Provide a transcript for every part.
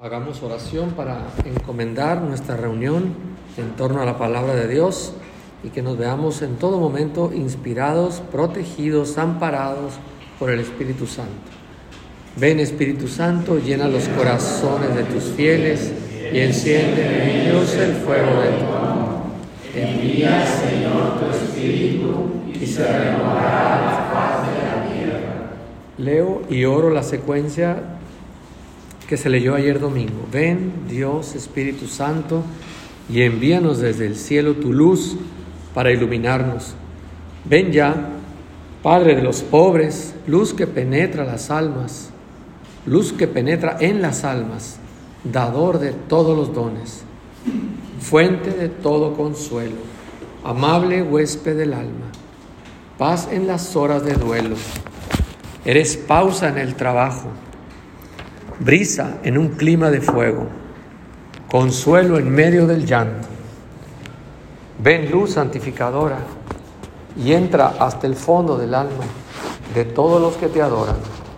Hagamos oración para encomendar nuestra reunión en torno a la palabra de Dios y que nos veamos en todo momento inspirados, protegidos, amparados por el Espíritu Santo. Ven, Espíritu Santo, llena los corazones de tus fieles y enciende en ellos el fuego de tu amor. Envía, Señor, tu Espíritu y se renovará la faz de la tierra. Leo y oro la secuencia que se leyó ayer domingo. Ven, Dios, Espíritu Santo, y envíanos desde el cielo tu luz para iluminarnos. Ven ya, Padre de los pobres, luz que penetra las almas, luz que penetra en las almas, dador de todos los dones, fuente de todo consuelo, amable huésped del alma, paz en las horas de duelo. Eres pausa en el trabajo, brisa en un clima de fuego, consuelo en medio del llanto. Ven, luz santificadora, y entra hasta el fondo del alma de todos los que te adoran.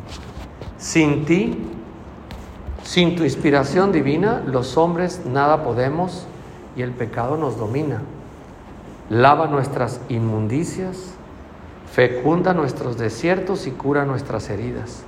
Sin ti, sin tu inspiración divina, los hombres nada podemos y el pecado nos domina. Lava nuestras inmundicias, fecunda nuestros desiertos y cura nuestras heridas.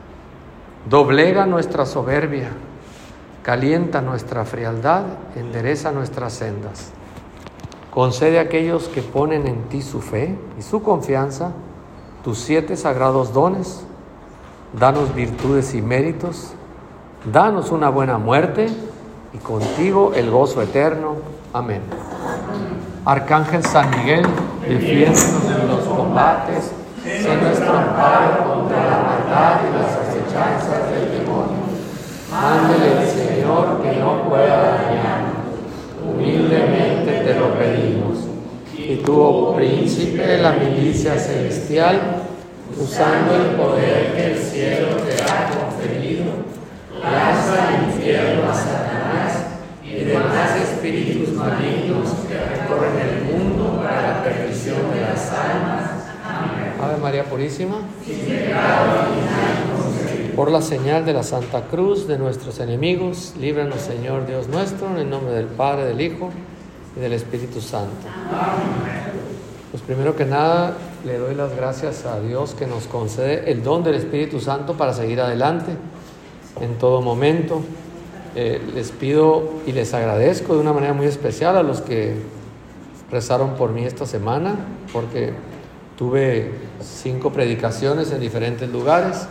Doblega nuestra soberbia, calienta nuestra frialdad, endereza nuestras sendas. Concede a aquellos que ponen en ti su fe y su confianza tus 7 sagrados dones. Danos virtudes y méritos, danos una buena muerte y contigo el gozo eterno. Amén. Arcángel San Miguel, defiéndonos en los combates, sé nuestro amparo contra la maldad y las acechanzas del demonio. Mándele el Señor que no pueda dañarnos. Humildemente te lo pedimos. Y tú, oh príncipe de la milicia celestial, usando el poder que el cielo te ha conferido, lanza al infierno a Satanás y demás espíritus malignos que recorren el mundo para la perdición de las almas. Amén. Ave María Purísima, sin pecado original, por la señal de la Santa Cruz de nuestros enemigos, líbranos, Señor Dios nuestro, en el nombre del Padre, del Hijo y del Espíritu Santo. Amén. Pues primero que nada, le doy las gracias a Dios que nos concede el don del Espíritu Santo para seguir adelante en todo momento. Les pido y les agradezco de una manera muy especial a los que rezaron por mí esta semana, porque tuve 5 predicaciones en diferentes lugares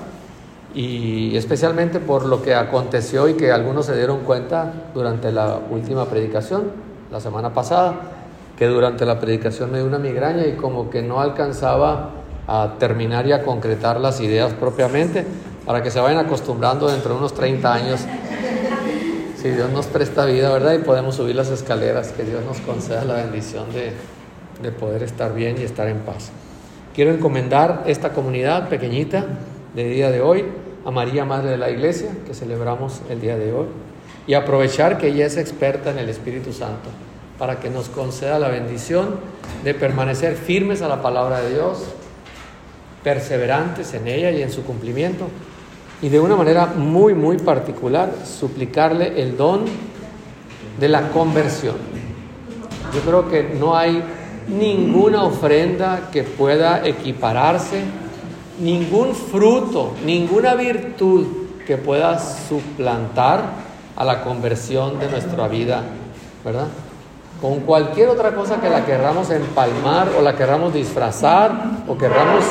y especialmente por lo que aconteció y que algunos se dieron cuenta durante la última predicación, la semana pasada, que durante la predicación me dio una migraña y como que no alcanzaba a terminar y a concretar las ideas propiamente, para que se vayan acostumbrando dentro de unos 30 años, si Dios nos presta vida, ¿verdad? Y podemos subir las escaleras, que Dios nos conceda la bendición de poder estar bien y estar en paz. Quiero encomendar esta comunidad pequeñita del día de hoy a María, Madre de la Iglesia, que celebramos el día de hoy, y aprovechar que ella es experta en el Espíritu Santo, para que nos conceda la bendición de permanecer firmes a la palabra de Dios, perseverantes en ella y en su cumplimiento, y de una manera muy, muy particular, suplicarle el don de la conversión. Yo creo que no hay ninguna ofrenda que pueda equipararse, ningún fruto, ninguna virtud que pueda suplantar a la conversión de nuestra vida, ¿verdad? Con cualquier otra cosa que la querramos empalmar o la querramos disfrazar o querramos,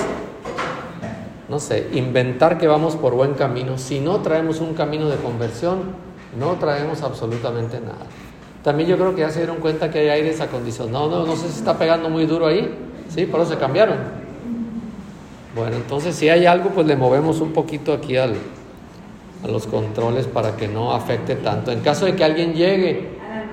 no sé, inventar que vamos por buen camino, si no traemos un camino de conversión, no traemos absolutamente nada. También yo creo que ya se dieron cuenta que hay aires acondicionados. No sé si está pegando muy duro ahí, ¿sí? Por eso se cambiaron. Bueno, entonces si hay algo, pues le movemos un poquito aquí a los controles para que no afecte tanto. En caso de que alguien llegue,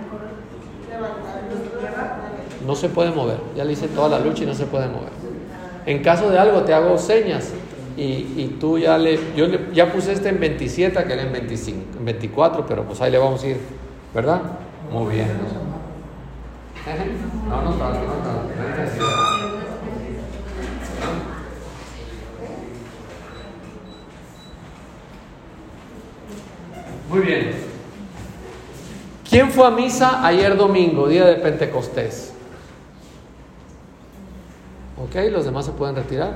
no se puede mover. Ya le hice toda la lucha y no se puede mover. En caso de algo, te hago señas y tú ya yo ya puse en 27, que era en 25, en 24, pero pues ahí le vamos a ir, ¿verdad? Muy bien. No tanto. Muy bien. ¿Quién fue a misa ayer domingo, día de Pentecostés? Ok, los demás se pueden retirar.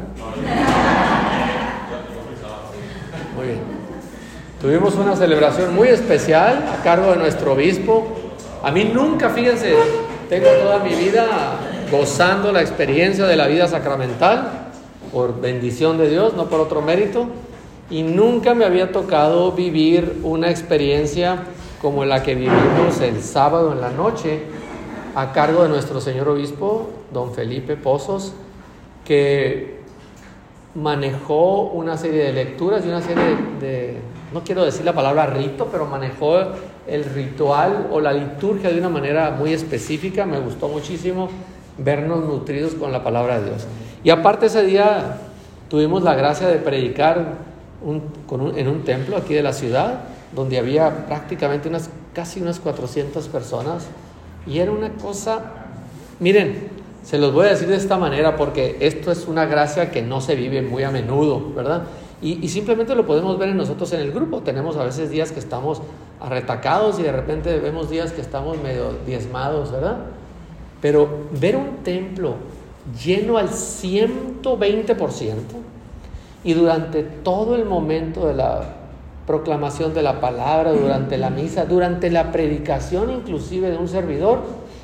Muy bien. Tuvimos una celebración muy especial a cargo de nuestro obispo. A mí nunca, fíjense, tengo toda mi vida gozando la experiencia de la vida sacramental, por bendición de Dios, no por otro mérito, y nunca me había tocado vivir una experiencia como la que vivimos el sábado en la noche, a cargo de nuestro señor obispo, don Felipe Pozos, que manejó una serie de lecturas y una serie de, no quiero decir la palabra rito, pero manejó el ritual o la liturgia de una manera muy específica. Me gustó muchísimo vernos nutridos con la palabra de Dios. Y aparte ese día tuvimos la gracia de predicar en un templo aquí de la ciudad, donde había prácticamente casi unas 400 personas, y era una cosa, miren, se los voy a decir de esta manera porque esto es una gracia que no se vive muy a menudo, ¿verdad? Y simplemente lo podemos ver en nosotros en el grupo. Tenemos a veces días que estamos arretacados y de repente vemos días que estamos medio diezmados, ¿verdad? Pero ver un templo lleno al 120% y durante todo el momento de la proclamación de la palabra, durante la misa, durante la predicación inclusive de un servidor,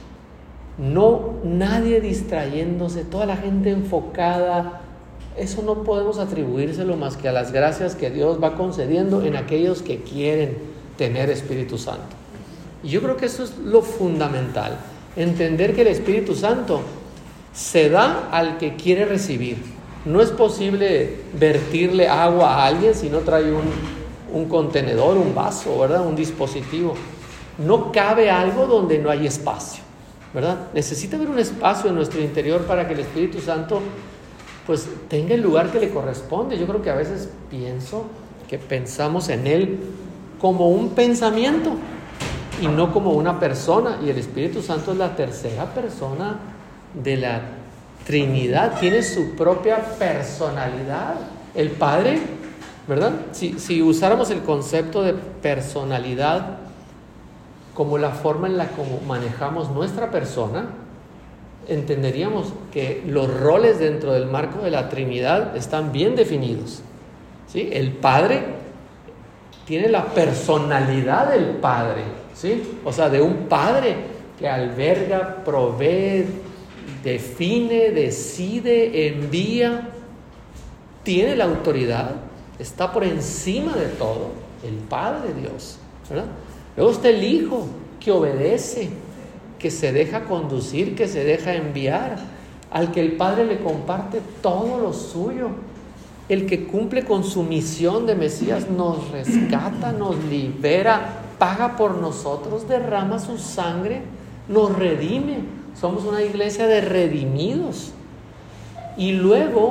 nadie distrayéndose, toda la gente enfocada, eso no podemos atribuírselo más que a las gracias que Dios va concediendo en aquellos que quieren tener Espíritu Santo. Y yo creo que eso es lo fundamental, entender que el Espíritu Santo se da al que quiere recibir. No es posible vertirle agua a alguien si no trae un contenedor, un vaso, ¿verdad? Un dispositivo. No cabe algo donde no hay espacio, ¿verdad? Necesita haber un espacio en nuestro interior para que el Espíritu Santo pues tenga el lugar que le corresponde. Yo creo que a veces pensamos en Él como un pensamiento y no como una persona, y el Espíritu Santo es la tercera persona de la Trinidad, tiene su propia personalidad. El Padre, ¿verdad? Si usáramos el concepto de personalidad como la forma en la que manejamos nuestra persona, entenderíamos que los roles dentro del marco de la Trinidad están bien definidos, ¿sí? El Padre tiene la personalidad del Padre, ¿sí? O sea, de un Padre que alberga, provee, define, decide, envía, tiene la autoridad, está por encima de todo, el Padre Dios, ¿verdad? Luego está el Hijo, que obedece, que se deja conducir, que se deja enviar, al que el Padre le comparte todo lo suyo, el que cumple con su misión de Mesías, nos rescata, nos libera, paga por nosotros, derrama su sangre, nos redime. Somos una iglesia de redimidos. Y luego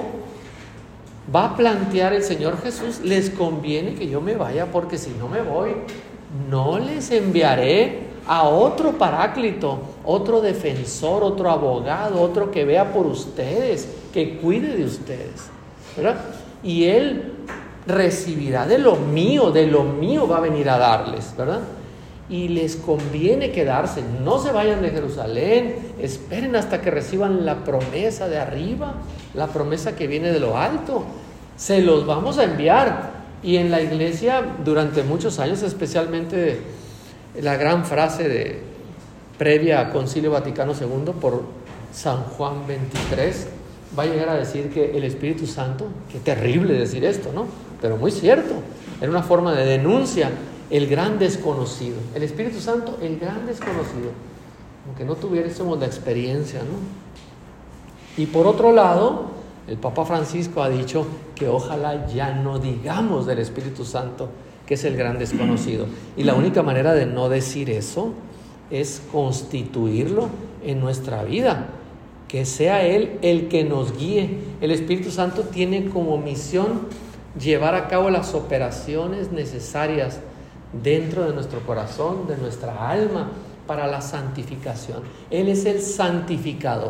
va a plantear el Señor Jesús: les conviene que yo me vaya, porque si no me voy, no les enviaré a otro paráclito, otro defensor, otro abogado, otro que vea por ustedes, que cuide de ustedes, ¿verdad? Y Él recibirá de lo mío va a venir a darles, ¿verdad? Y les conviene quedarse, no se vayan de Jerusalén, esperen hasta que reciban la promesa de arriba, la promesa que viene de lo alto. Se los vamos a enviar. Y en la iglesia durante muchos años, especialmente la gran frase previa a Concilio Vaticano II por San Juan XXIII, va a llegar a decir que el Espíritu Santo, qué terrible decir esto, ¿no? Pero muy cierto, era una forma de denuncia, el gran desconocido. El Espíritu Santo, el gran desconocido, aunque no tuviésemos la experiencia, ¿no? Y por otro lado, el Papa Francisco ha dicho que ojalá ya no digamos del Espíritu Santo que es el gran desconocido. Y la única manera de no decir eso es constituirlo en nuestra vida, que sea Él el que nos guíe. El Espíritu Santo tiene como misión llevar a cabo las operaciones necesarias dentro de nuestro corazón, de nuestra alma, para la santificación. Él es el santificador.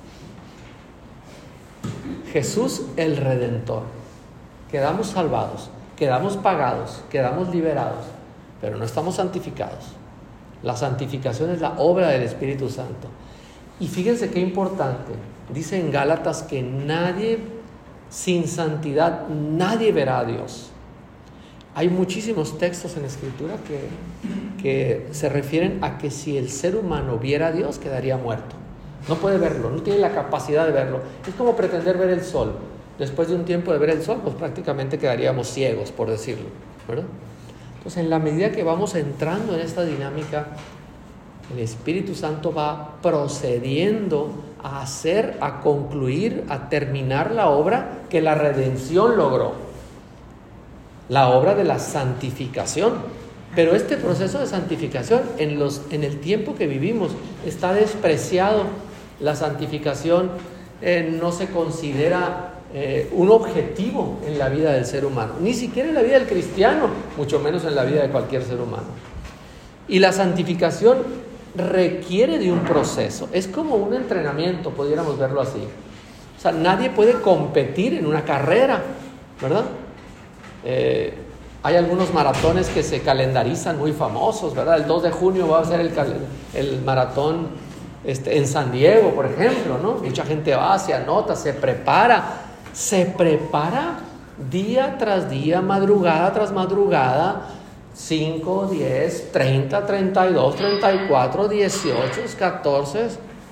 Jesús el Redentor. Quedamos salvados, quedamos pagados, quedamos liberados, pero no estamos santificados. La santificación es la obra del Espíritu Santo. Y fíjense qué importante. Dice en Gálatas que nadie, sin santidad, nadie verá a Dios. Hay muchísimos textos en la Escritura que se refieren a que si el ser humano viera a Dios, quedaría muerto. No puede verlo, no tiene la capacidad de verlo. Es como pretender ver el sol. Después de un tiempo de ver el sol, pues prácticamente quedaríamos ciegos, por decirlo, ¿verdad? Entonces, en la medida que vamos entrando en esta dinámica, el Espíritu Santo va procediendo a hacer, a concluir, a terminar la obra que la redención logró. La obra de la santificación. Pero este proceso de santificación en el tiempo que vivimos está despreciado. La santificación no se considera un objetivo en la vida del ser humano, ni siquiera en la vida del cristiano, mucho menos en la vida de cualquier ser humano. Y la santificación requiere de un proceso, es como un entrenamiento, pudiéramos verlo así. O sea, nadie puede competir en una carrera, ¿verdad? Hay algunos maratones que se calendarizan muy famosos, ¿verdad? El 2 de junio va a ser el maratón en San Diego, por ejemplo, ¿no? Mucha gente va, se anota, se prepara día tras día, madrugada tras madrugada, 5, 10, 30, 32, 34, 18, 14.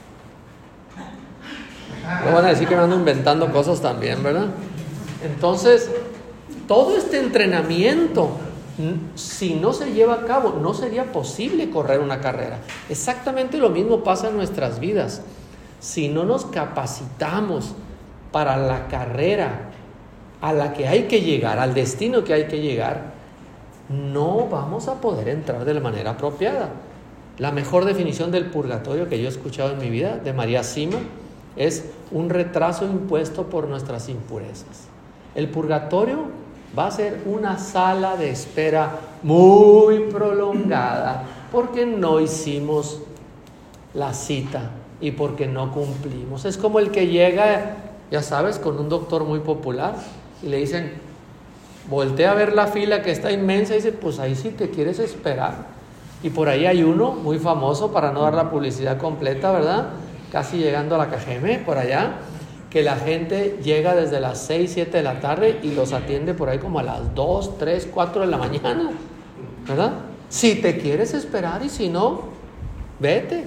No van a decir que me ando inventando cosas también, ¿verdad? Entonces, todo este entrenamiento, si no se lleva a cabo, no sería posible correr una carrera. Exactamente lo mismo pasa en nuestras vidas. Si no nos capacitamos para la carrera a la que hay que llegar, al destino que hay que llegar, no vamos a poder entrar de la manera apropiada. La mejor definición del purgatorio que yo he escuchado en mi vida, de María Sima, es un retraso impuesto por nuestras impurezas. El purgatorio va a ser una sala de espera muy prolongada porque no hicimos la cita y porque no cumplimos. Es como el que llega, ya sabes, con un doctor muy popular y le dicen, voltea a ver la fila que está inmensa y dice, pues ahí sí te quieres esperar. Y por ahí hay uno muy famoso, para no dar la publicidad completa, ¿verdad? Casi llegando a la Cajeme, por allá, que la gente llega desde las 6, 7 de la tarde y los atiende por ahí como a las 2, 3, 4 de la mañana, ¿verdad? Si te quieres esperar y si no, vete.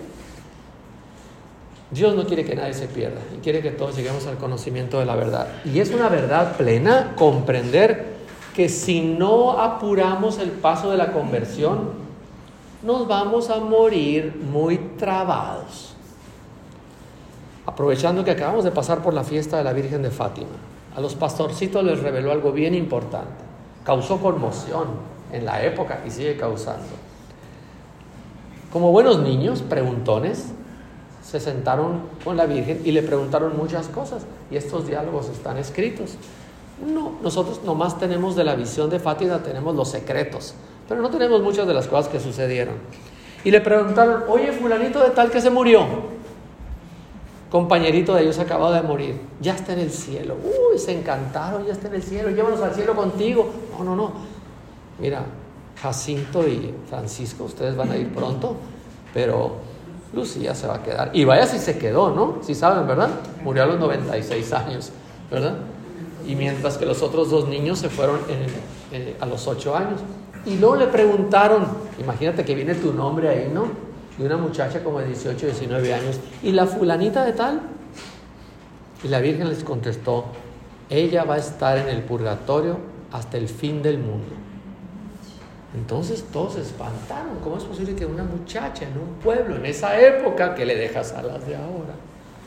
Dios no quiere que nadie se pierda y quiere que todos lleguemos al conocimiento de la verdad. Y es una verdad plena comprender que si no apuramos el paso de la conversión, nos vamos a morir muy trabados. Aprovechando que acabamos de pasar por la fiesta de la Virgen de Fátima, a los pastorcitos les reveló algo bien importante. Causó conmoción en la época y sigue causando. Como buenos niños, preguntones, se sentaron con la Virgen y le preguntaron muchas cosas. Y estos diálogos están escritos. No, nosotros nomás tenemos de la visión de Fátima, tenemos los secretos, pero no tenemos muchas de las cosas que sucedieron. Y le preguntaron, oye, fulanito de tal que se murió, compañerito de ellos acabado de morir, ya está en el cielo. Uy, se encantaron, ya está en el cielo, llévanos al cielo contigo. No. Mira, Jacinto y Francisco, ustedes van a ir pronto, pero Lucía se va a quedar. Y vaya si se quedó, ¿no? Si saben, ¿verdad? Murió a los 96 años, ¿verdad? Y mientras que los otros dos niños se fueron a los 8 años. Y luego le preguntaron, imagínate que viene tu nombre ahí, ¿no? De una muchacha como de 18, 19 años. ¿Y la fulanita de tal? Y la Virgen les contestó, ella va a estar en el purgatorio hasta el fin del mundo. Entonces todos se espantaron. ¿Cómo es posible que una muchacha en un pueblo, en esa época, que le dejas alas de ahora?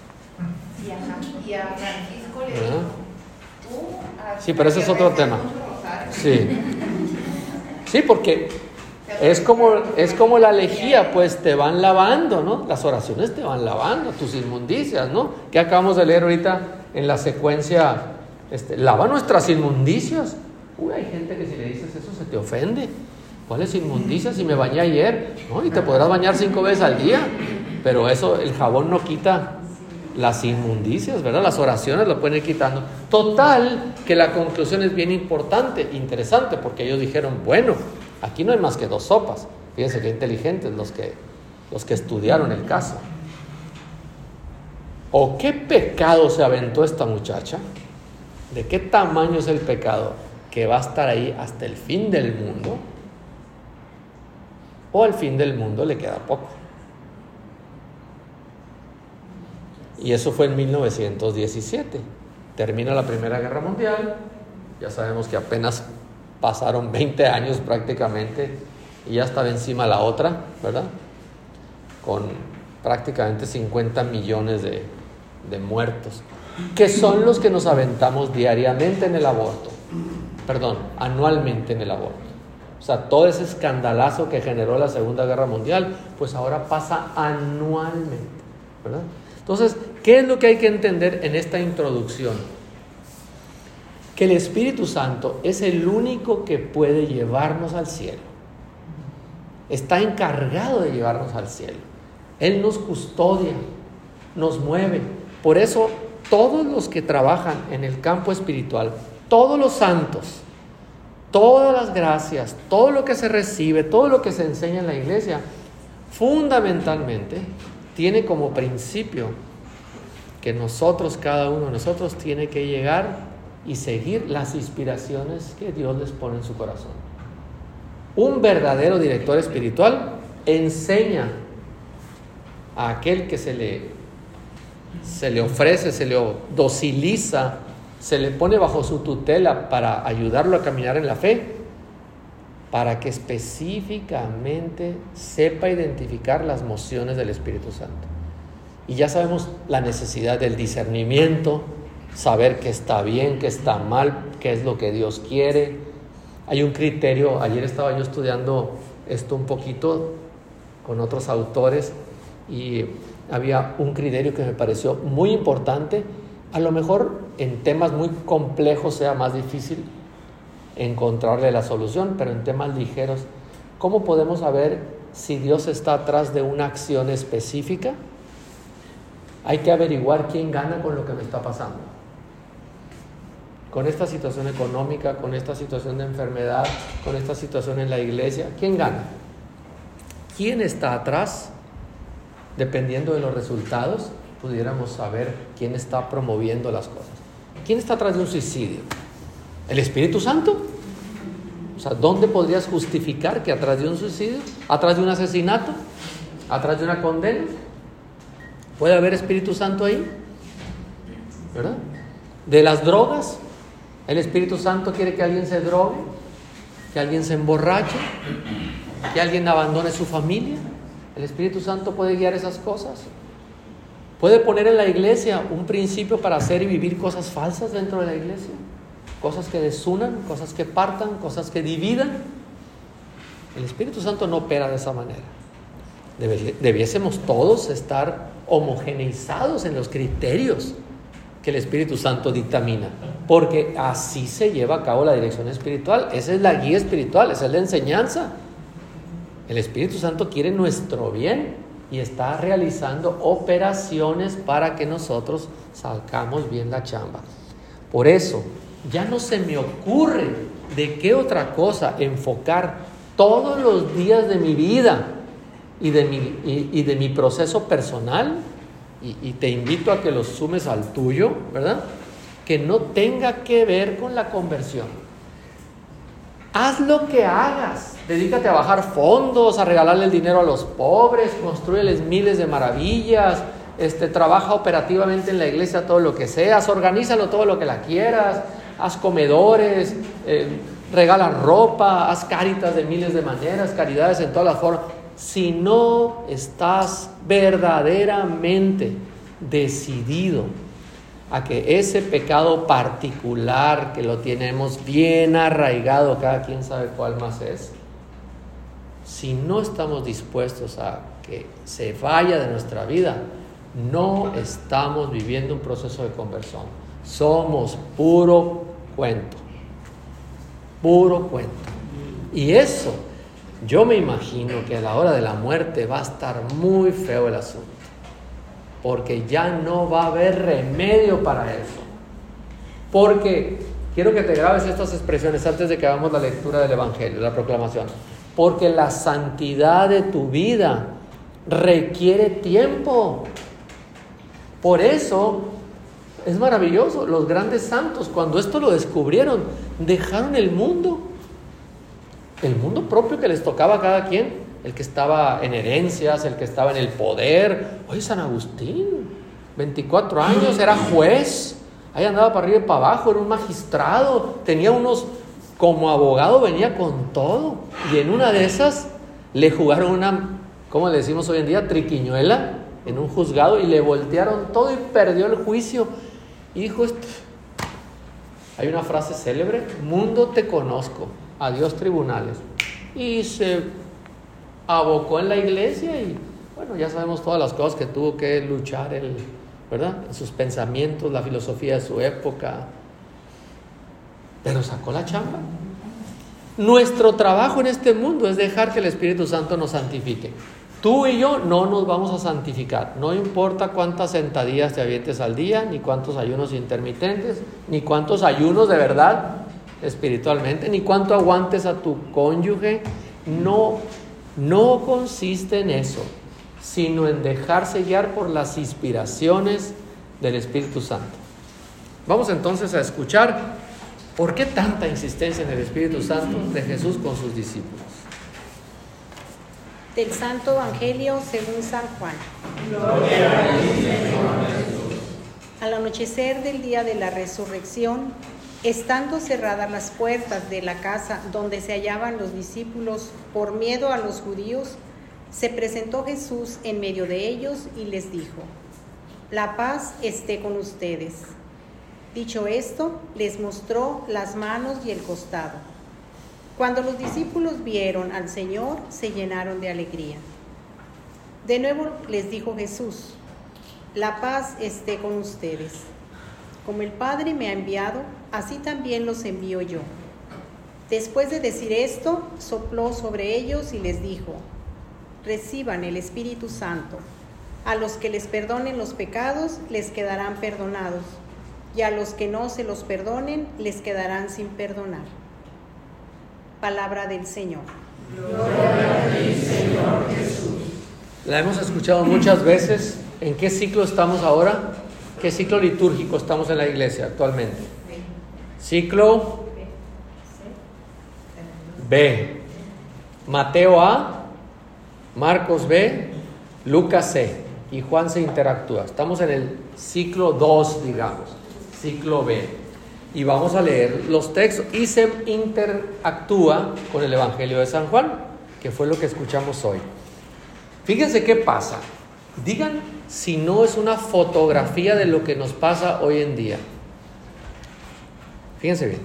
Y a Francisco le dijo, sí, pero ese es otro tema. Sí, porque es como la lejía, pues te van lavando, ¿no? Las oraciones te van lavando, tus inmundicias, ¿no? Que acabamos de leer ahorita en la secuencia, lava nuestras inmundicias. Uy, hay gente que si le dices eso se te ofende. ¿Cuáles inmundicias? Si me bañé ayer, ¿no? Y te podrás bañar 5 veces al día, pero eso, el jabón no quita las inmundicias, ¿verdad? Las oraciones lo pueden ir quitando. Total, que la conclusión es bien importante, interesante, porque ellos dijeron, bueno, aquí no hay más que 2 sopas. Fíjense qué inteligentes los que estudiaron el caso. ¿O qué pecado se aventó esta muchacha? ¿De qué tamaño es el pecado que va a estar ahí hasta el fin del mundo? ¿O al fin del mundo le queda poco? Y eso fue en 1917. Termina la Primera Guerra Mundial. Ya sabemos que apenas pasaron 20 años prácticamente y ya estaba encima la otra, ¿verdad? Con prácticamente 50 millones de muertos, que son los que nos aventamos diariamente en el aborto. Anualmente en el aborto. O sea, todo ese escandalazo que generó la Segunda Guerra Mundial, pues ahora pasa anualmente, ¿verdad? Entonces, ¿qué es lo que hay que entender en esta introducción? Que el Espíritu Santo es el único que puede llevarnos al cielo. Está encargado de llevarnos al cielo. Él nos custodia, nos mueve. Por eso, todos los que trabajan en el campo espiritual, todos los santos, todas las gracias, todo lo que se recibe, todo lo que se enseña en la iglesia, fundamentalmente tiene como principio que nosotros, cada uno de nosotros, tiene que llegar y seguir las inspiraciones que Dios les pone en su corazón. Un verdadero director espiritual enseña a aquel que se le ofrece, se le dociliza, se le pone bajo su tutela para ayudarlo a caminar en la fe, para que específicamente sepa identificar las mociones del Espíritu Santo. Y ya sabemos la necesidad del discernimiento, saber qué está bien, qué está mal, qué es lo que Dios quiere. Hay un criterio, ayer estaba yo estudiando esto un poquito con otros autores y había un criterio que me pareció muy importante. A lo mejor en temas muy complejos sea más difícil encontrarle la solución, pero en temas ligeros, ¿cómo podemos saber si Dios está atrás de una acción específica? Hay que averiguar quién gana con lo que me está pasando. Con esta situación económica, con esta situación de enfermedad, con esta situación en la iglesia, ¿quién gana? ¿Quién está atrás? Dependiendo de los resultados, pudiéramos saber quién está promoviendo las cosas. ¿Quién está atrás de un suicidio? ¿El Espíritu Santo? O sea, ¿dónde podrías justificar que atrás de un suicidio, atrás de un asesinato, atrás de una condena, puede haber Espíritu Santo ahí? ¿Verdad? ¿De las drogas? ¿El Espíritu Santo quiere que alguien se drogue? ¿Que alguien se emborrache? ¿Que alguien abandone su familia? ¿El Espíritu Santo puede guiar esas cosas? ¿Puede poner en la iglesia un principio para hacer y vivir cosas falsas dentro de la iglesia? Cosas que desunan, cosas que partan, cosas que dividan. El Espíritu Santo no opera de esa manera. Debiésemos todos estar homogeneizados en los criterios que el Espíritu Santo dictamina, porque así se lleva a cabo la dirección espiritual. Esa es la guía espiritual, esa es la enseñanza. El Espíritu Santo quiere nuestro bien y está realizando operaciones para que nosotros sacamos bien la chamba. Por eso, ya no se me ocurre de qué otra cosa enfocar todos los días de mi vida y de mi proceso personal, y te invito a que los sumes al tuyo, ¿verdad? Que no tenga que ver con la conversión. Haz lo que hagas, dedícate a bajar fondos, a regalarle el dinero a los pobres, construyeles miles de maravillas, trabaja operativamente en la iglesia todo lo que seas, organízalo todo lo que la quieras, haz comedores, regala ropa, haz caritas de miles de maneras, caridades en todas las formas. Si no estás verdaderamente decidido a que ese pecado particular que lo tenemos bien arraigado, cada quien sabe cuál más es, si no estamos dispuestos a que se vaya de nuestra vida, no estamos viviendo un proceso de conversión. Somos puro cuento. Y eso, yo me imagino que a la hora de la muerte va a estar muy feo el asunto, porque ya no va a haber remedio para eso. Porque quiero que te grabes estas expresiones antes de que hagamos la lectura del Evangelio, la proclamación. porque la santidad de tu vida requiere tiempo. Por eso es maravilloso. Los grandes santos, cuando esto lo descubrieron, dejaron el mundo propio que les tocaba a cada quien, el que estaba en herencias, el que estaba en el poder. Oye, San Agustín, 24 años, era juez, ahí andaba para arriba y para abajo, era un magistrado, tenía como abogado venía con todo, y en una de esas le jugaron una, ¿cómo le decimos hoy en día?, triquiñuela en un juzgado, y le voltearon todo y perdió el juicio. Y dijo hay una frase célebre: mundo te conozco, adiós tribunales. Y se abocó en la iglesia, y bueno, ya sabemos todas las cosas que tuvo que luchar ¿verdad?, en sus pensamientos, la filosofía de su época, pero sacó la chamba. Nuestro trabajo en este mundo es dejar que el Espíritu Santo nos santifique. Tú y yo no nos vamos a santificar, no importa cuántas sentadillas te avientes al día, ni cuántos ayunos intermitentes, ni cuántos ayunos de verdad espiritualmente, ni cuánto aguantes a tu cónyuge. No consiste en eso, sino en dejarse guiar por las inspiraciones del Espíritu Santo. Vamos entonces a escuchar por qué tanta insistencia en el Espíritu Santo de Jesús con sus discípulos. Del Santo Evangelio según San Juan. Al anochecer del día de la resurrección, estando cerradas las puertas de la casa donde se hallaban los discípulos por miedo a los judíos, se presentó Jesús en medio de ellos y les dijo: la paz esté con ustedes. Dicho esto, les mostró las manos y el costado. Cuando los discípulos vieron al Señor, se llenaron de alegría. De nuevo les dijo Jesús: la paz esté con ustedes. Como el Padre me ha enviado, así también los envío yo. Después de decir esto, sopló sobre ellos y les dijo: reciban el Espíritu Santo. A los que les perdonen los pecados, les quedarán perdonados, y a los que no se los perdonen, les quedarán sin perdonar. Palabra del Señor. Gloria a ti, Señor Jesús. La hemos escuchado muchas veces. ¿En qué ciclo estamos ahora? ¿Qué ciclo litúrgico estamos en la iglesia actualmente? Ciclo B. Mateo A, Marcos B, Lucas C, y Juan se interactúa. Estamos en el ciclo 2, digamos, ciclo B. Y vamos a leer los textos y se interactúa con el Evangelio de San Juan, que fue lo que escuchamos hoy. Fíjense qué pasa. Digan si no es una fotografía de lo que nos pasa hoy en día. Fíjense bien.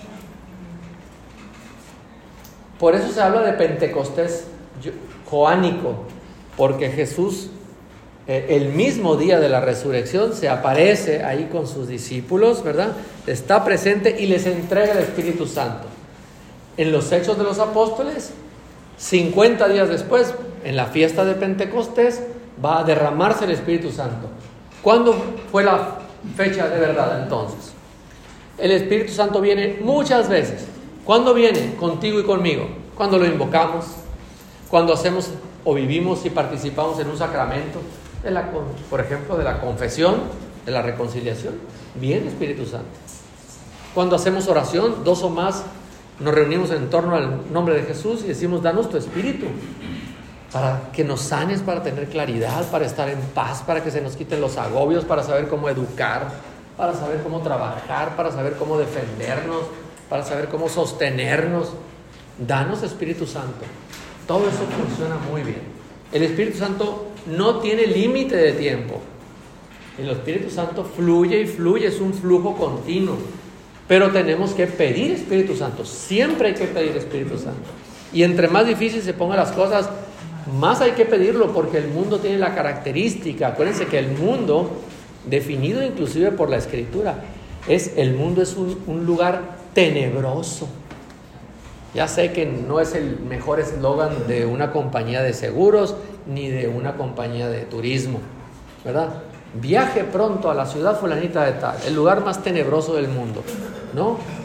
Por eso se habla de Pentecostés joánico, porque Jesús, el mismo día de la resurrección, se aparece ahí con sus discípulos, ¿verdad? Está presente y les entrega el Espíritu Santo. En los Hechos de los Apóstoles, 50 días después, en la fiesta de Pentecostés, va a derramarse el Espíritu Santo. ¿Cuándo fue la fecha de verdad entonces? El Espíritu Santo viene muchas veces. ¿Cuándo viene? Contigo y conmigo. Cuando lo invocamos, cuando hacemos o vivimos y participamos en un sacramento, por ejemplo, de la confesión, de la reconciliación, viene el Espíritu Santo. Cuando hacemos oración, 2 o más nos reunimos en torno al nombre de Jesús y decimos: danos tu Espíritu, para que nos sanes, para tener claridad, para estar en paz, para que se nos quiten los agobios, para saber cómo educar, para saber cómo trabajar, para saber cómo defendernos, para saber cómo sostenernos. Danos Espíritu Santo. Todo eso funciona muy bien. El Espíritu Santo no tiene límite de tiempo. El Espíritu Santo fluye y fluye, es un flujo continuo. Pero tenemos que pedir Espíritu Santo. Siempre hay que pedir Espíritu Santo. Y entre más difícil se pongan las cosas, más hay que pedirlo, porque el mundo tiene la característica. Acuérdense que el mundo, definido inclusive por la Escritura, el mundo es un lugar tenebroso. Ya sé que no es el mejor eslogan de una compañía de seguros ni de una compañía de turismo, ¿verdad? Viaje pronto a la ciudad fulanita de tal, el lugar más tenebroso del mundo, ¿no?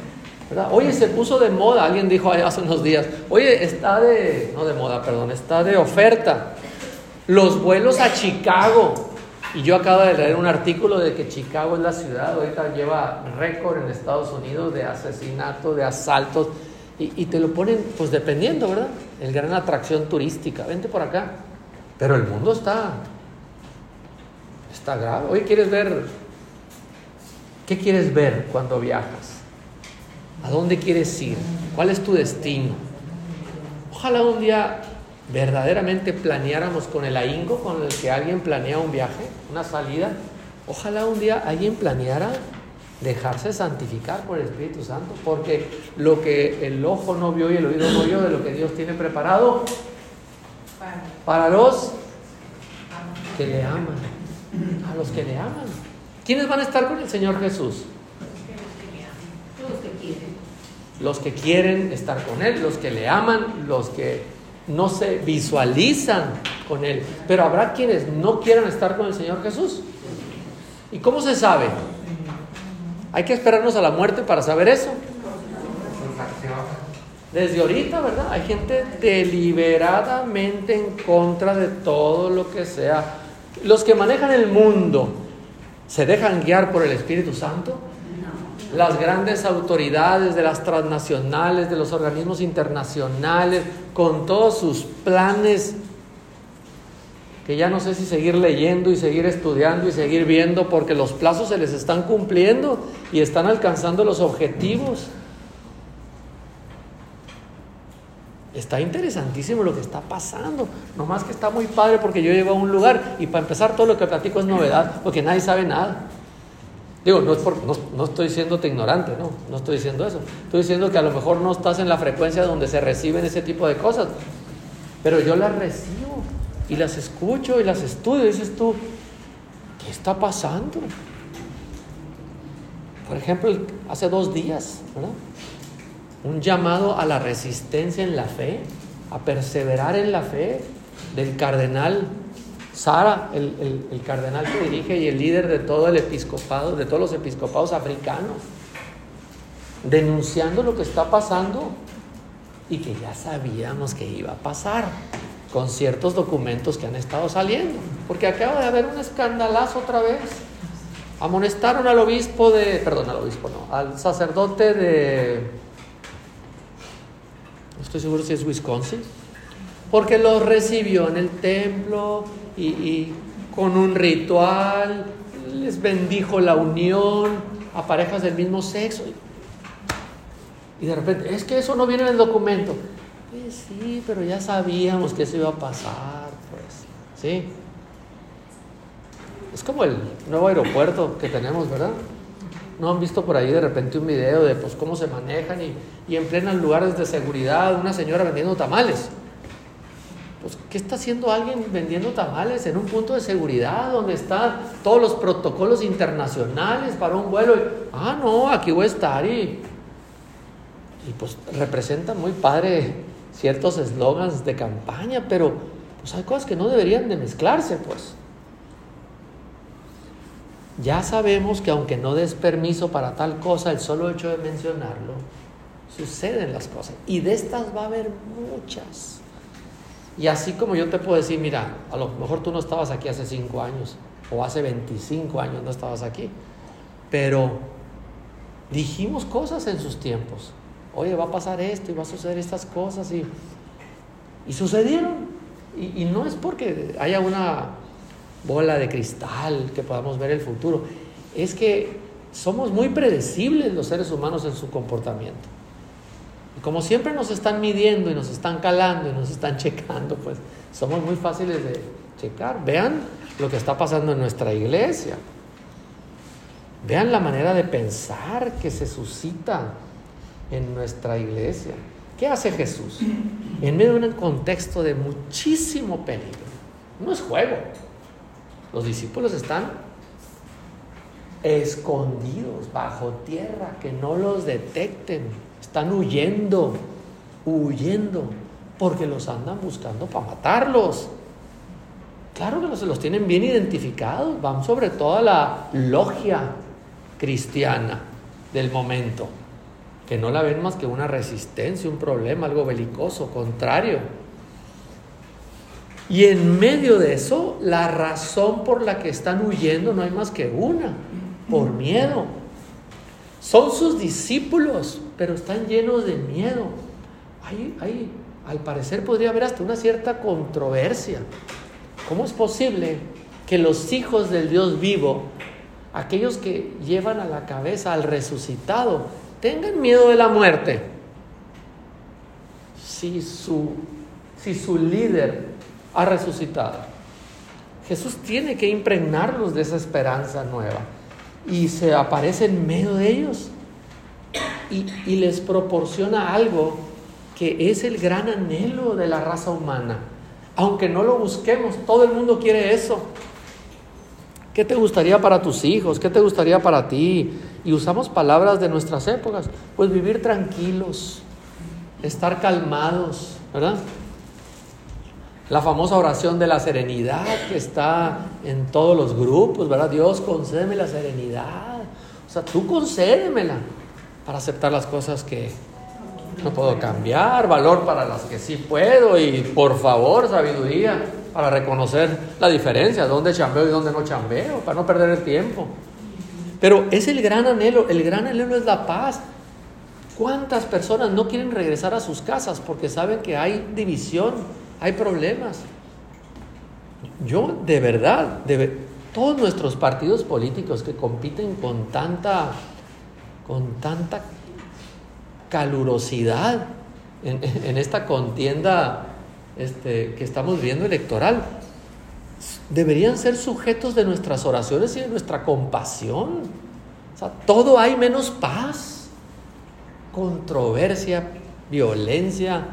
¿verdad? Oye, se puso de moda, alguien dijo hace unos días, oye, está de oferta los vuelos a Chicago. Y yo acabo de leer un artículo de que Chicago es la ciudad, ahorita lleva récord en Estados Unidos de asesinatos, de asaltos, y te lo ponen, pues dependiendo, ¿verdad? El gran atracción turística, vente por acá. Pero el mundo está grave. Oye, ¿qué quieres ver cuando viajas? ¿A dónde quieres ir? ¿Cuál es tu destino? Ojalá un día verdaderamente planeáramos con el ahínco con el que alguien planea un viaje, una salida. Ojalá un día alguien planeara dejarse santificar por el Espíritu Santo, porque lo que el ojo no vio y el oído no oyó de lo que Dios tiene preparado para los que le aman, a los que le aman. ¿Quiénes van a estar con el Señor Jesús? Los que quieren estar con Él, los que le aman, los que no se visualizan con Él. Pero habrá quienes no quieran estar con el Señor Jesús. ¿Y cómo se sabe? Hay que esperarnos a la muerte para saber eso. Desde ahorita, ¿verdad? Hay gente deliberadamente en contra de todo lo que sea. Los que manejan el mundo, ¿se dejan guiar por el Espíritu Santo? Las grandes autoridades de las transnacionales, de los organismos internacionales, con todos sus planes, que ya no sé si seguir leyendo y seguir estudiando y seguir viendo, porque los plazos se les están cumpliendo y están alcanzando los objetivos. Está interesantísimo lo que está pasando, nomás que está muy padre porque yo llego a un lugar y para empezar todo lo que platico es novedad, porque nadie sabe nada. Digo, no estoy diciéndote ignorante, no estoy diciendo eso. Estoy diciendo que a lo mejor no estás en la frecuencia donde se reciben ese tipo de cosas, pero yo las recibo y las escucho y las estudio. Y dices tú, ¿qué está pasando? Por ejemplo, hace 2 días, ¿verdad? Un llamado a la resistencia en la fe, a perseverar en la fe, del cardenal Sara, el cardenal que dirige y el líder de todo el episcopado, de todos los episcopados africanos, denunciando lo que está pasando y que ya sabíamos que iba a pasar con ciertos documentos que han estado saliendo, porque acaba de haber un escandalazo otra vez. Amonestaron al al sacerdote de, no estoy seguro si es Wisconsin, porque los recibió en el templo y con un ritual, les bendijo la unión a parejas del mismo sexo. Y de repente, es que eso no viene en el documento. Sí, pero ya sabíamos que eso iba a pasar, pues, ¿sí? Es como el nuevo aeropuerto que tenemos, ¿verdad? ¿No han visto por ahí de repente un video de pues cómo se manejan y en plenos lugares de seguridad una señora vendiendo tamales? Pues, ¿qué está haciendo alguien vendiendo tamales en un punto de seguridad donde están todos los protocolos internacionales para un vuelo? No, aquí voy a estar y pues representa muy padre ciertos eslogans de campaña, pero pues hay cosas que no deberían de mezclarse, pues. Ya sabemos que aunque no des permiso para tal cosa, el solo hecho de mencionarlo, suceden las cosas. Y de estas va a haber muchas. Y así como yo te puedo decir, mira, a lo mejor tú no estabas aquí hace 5 años, o hace 25 años no estabas aquí, pero dijimos cosas en sus tiempos. Oye, va a pasar esto y va a suceder estas cosas y sucedieron. Y no es porque haya una bola de cristal que podamos ver el futuro, es que somos muy predecibles los seres humanos en su comportamiento. Y como siempre nos están midiendo y nos están calando y nos están checando, pues somos muy fáciles de checar. Vean lo que está pasando en nuestra iglesia. Vean la manera de pensar que se suscita en nuestra iglesia. ¿Qué hace Jesús? En medio de un contexto de muchísimo peligro. No es juego. Los discípulos están escondidos bajo tierra, que no los detecten. Están huyendo, porque los andan buscando para matarlos. Claro que los tienen bien identificados, van sobre toda la logia cristiana del momento. que no la ven más que una resistencia, un problema, algo belicoso, contrario. Y en medio de eso, la razón por la que están huyendo no hay más que una: por miedo. Son sus discípulos, pero están llenos de miedo. Al parecer podría haber hasta una cierta controversia. ¿Cómo es posible que los hijos del Dios vivo, aquellos que llevan a la cabeza al resucitado, tengan miedo de la muerte? Si su líder ha resucitado. Jesús tiene que impregnarlos de esa esperanza nueva, y se aparece en medio de ellos y les proporciona algo que es el gran anhelo de la raza humana. Aunque no lo busquemos, todo el mundo quiere eso. ¿Qué te gustaría para tus hijos? ¿Qué te gustaría para ti? Y usamos palabras de nuestras épocas. Pues vivir tranquilos, estar calmados, ¿verdad? La famosa oración de la serenidad que está en todos los grupos, ¿verdad? Dios, concédeme la serenidad. O sea, tú concédemela para aceptar las cosas que no puedo cambiar, valor para las que sí puedo, y por favor, sabiduría para reconocer la diferencia, dónde chambeo y dónde no chambeo, para no perder el tiempo. Pero es el gran anhelo es la paz. ¿Cuántas personas no quieren regresar a sus casas porque saben que hay división, hay problemas? Yo, de verdad, todos nuestros partidos políticos que compiten con tanta calurosidad en esta contienda que estamos viendo electoral, deberían ser sujetos de nuestras oraciones y de nuestra compasión. O sea, todo hay menos paz, controversia, violencia,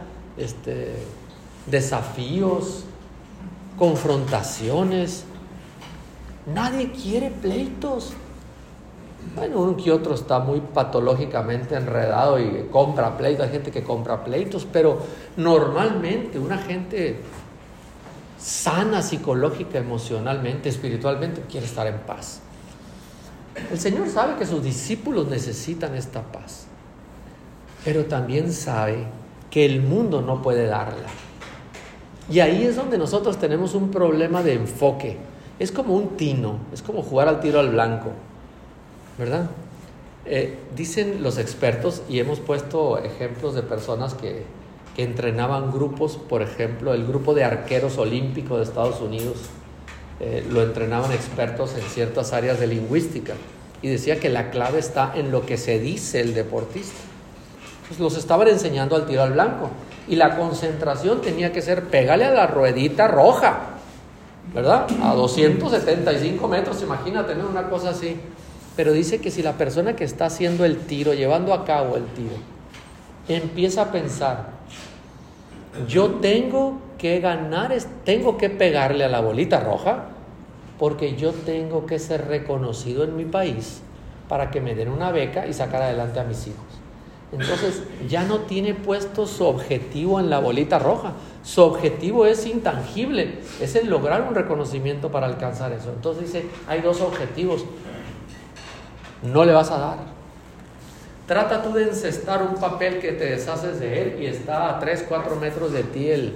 desafíos, confrontaciones. Nadie quiere pleitos. Bueno, uno que otro está muy patológicamente enredado y compra pleitos. Hay gente que compra pleitos, pero normalmente una gente sana psicológica, emocionalmente, espiritualmente, quiere estar en paz. El Señor sabe que sus discípulos necesitan esta paz, pero también sabe que el mundo no puede darla. Y ahí es donde nosotros tenemos un problema de enfoque. Es como un tino, es como jugar al tiro al blanco, ¿verdad? Dicen los expertos, y hemos puesto ejemplos de personas que entrenaban grupos. Por ejemplo, el grupo de arqueros olímpicos de Estados Unidos lo entrenaban expertos en ciertas áreas de lingüística, y decía que la clave está en lo que se dice el deportista. Pues los estaban enseñando al tiro al blanco, y la concentración tenía que ser: pégale a la ruedita roja, ¿verdad? A 275 metros, imagínate, ¿no? Una cosa así. Pero dice que si la persona que está haciendo el tiro, llevando a cabo el tiro, empieza a pensar: yo tengo que ganar, tengo que pegarle a la bolita roja, porque yo tengo que ser reconocido en mi país para que me den una beca y sacar adelante a mis hijos. Entonces ya no tiene puesto su objetivo en la bolita roja. Su objetivo es intangible, es el lograr un reconocimiento para alcanzar eso. Entonces dice: hay dos objetivos, no le vas a dar. Trata tú de encestar un papel que te deshaces de él y está a 3-4 metros de ti el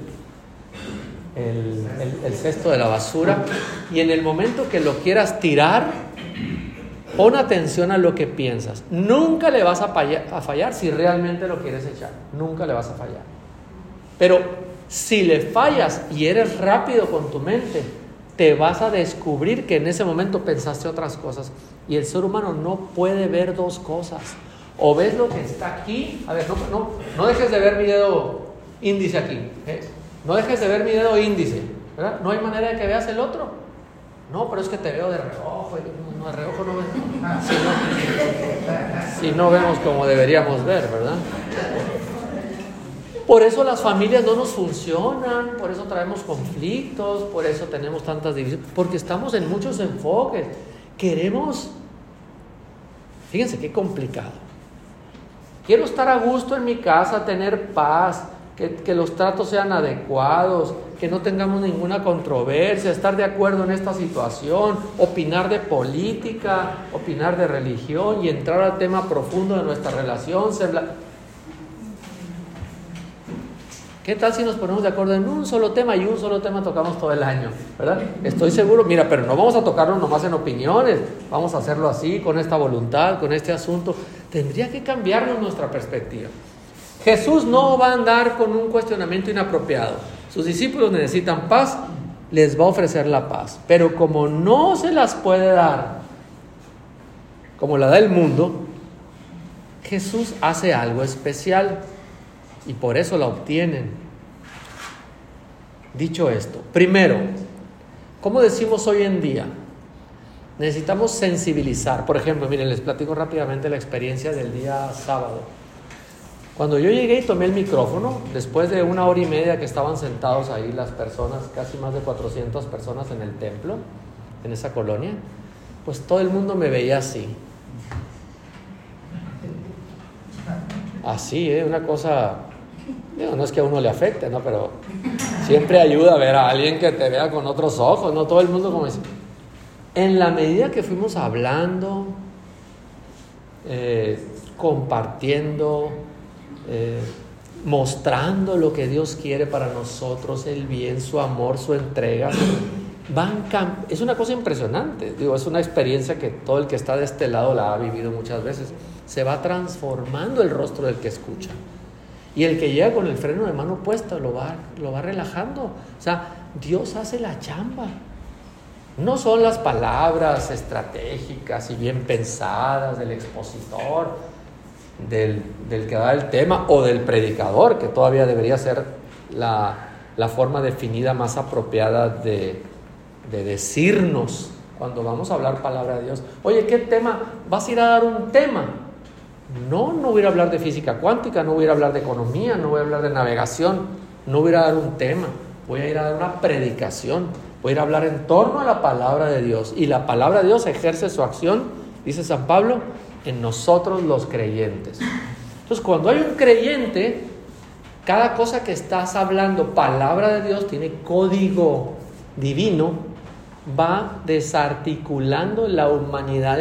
cesto de la basura, y en el momento que lo quieras tirar, pon atención a lo que piensas. Nunca le vas a fallar si realmente lo quieres echar. Nunca le vas a fallar. Pero si le fallas y eres rápido con tu mente, te vas a descubrir que en ese momento pensaste otras cosas. Y el ser humano no puede ver dos cosas. O ves lo que está aquí. A ver, no dejes de ver mi dedo índice aquí. No dejes de ver mi dedo índice, ¿verdad? No hay manera de que veas el otro. No, pero es que te veo de reojo. No, de reojo no vemos. Si no vemos como deberíamos ver, ¿verdad? Por eso las familias no nos funcionan, por eso traemos conflictos, por eso tenemos tantas divisiones, porque estamos en muchos enfoques. Queremos, fíjense qué complicado. Quiero estar a gusto en mi casa, tener paz, que los tratos sean adecuados, que no tengamos ninguna controversia, estar de acuerdo en esta situación, opinar de política, opinar de religión y entrar al tema profundo de nuestra relación. ¿Qué tal si nos ponemos de acuerdo en un solo tema y un solo tema tocamos todo el año? ¿Verdad? Estoy seguro, mira, pero no vamos a tocarlo nomás en opiniones, vamos a hacerlo así, con esta voluntad, con este asunto. Tendría que cambiarnos nuestra perspectiva. Jesús no va a andar con un cuestionamiento inapropiado. Sus discípulos necesitan paz, les va a ofrecer la paz. Pero como no se las puede dar como la da el mundo, Jesús hace algo especial. Y por eso la obtienen. Dicho esto, primero, ¿cómo decimos hoy en día? Necesitamos sensibilizar. Por ejemplo, miren, les platico rápidamente la experiencia del día sábado. Cuando yo llegué y tomé el micrófono, después de 1 hora y media que estaban sentados ahí las personas, casi más de 400 personas en el templo, en esa colonia, pues todo el mundo me veía así. Así, una cosa... No es que a uno le afecte, ¿no? Pero siempre ayuda a ver a alguien que te vea con otros ojos, no todo el mundo como dice. En la medida que fuimos hablando, compartiendo, mostrando lo que Dios quiere para nosotros, el bien, su amor, su entrega, es una cosa impresionante. Digo, es una experiencia que todo el que está de este lado la ha vivido muchas veces. Se va transformando el rostro del que escucha. Y el que llega con el freno de mano puesto lo va relajando. O sea, Dios hace la chamba. No son las palabras estratégicas y bien pensadas del expositor, del que da el tema o del predicador, que todavía debería ser la forma definida más apropiada de decirnos cuando vamos a hablar palabra de Dios. Oye, ¿qué tema? ¿Vas a ir a dar un tema? No voy a hablar de física cuántica, no voy a ir a hablar de economía, no voy a hablar de navegación, no voy a ir a dar un tema, voy a ir a dar una predicación, voy a ir a hablar en torno a la palabra de Dios. Y la palabra de Dios ejerce su acción, dice San Pablo, en nosotros los creyentes. Entonces, cuando hay un creyente, cada cosa que estás hablando, palabra de Dios, tiene código divino, va desarticulando la humanidad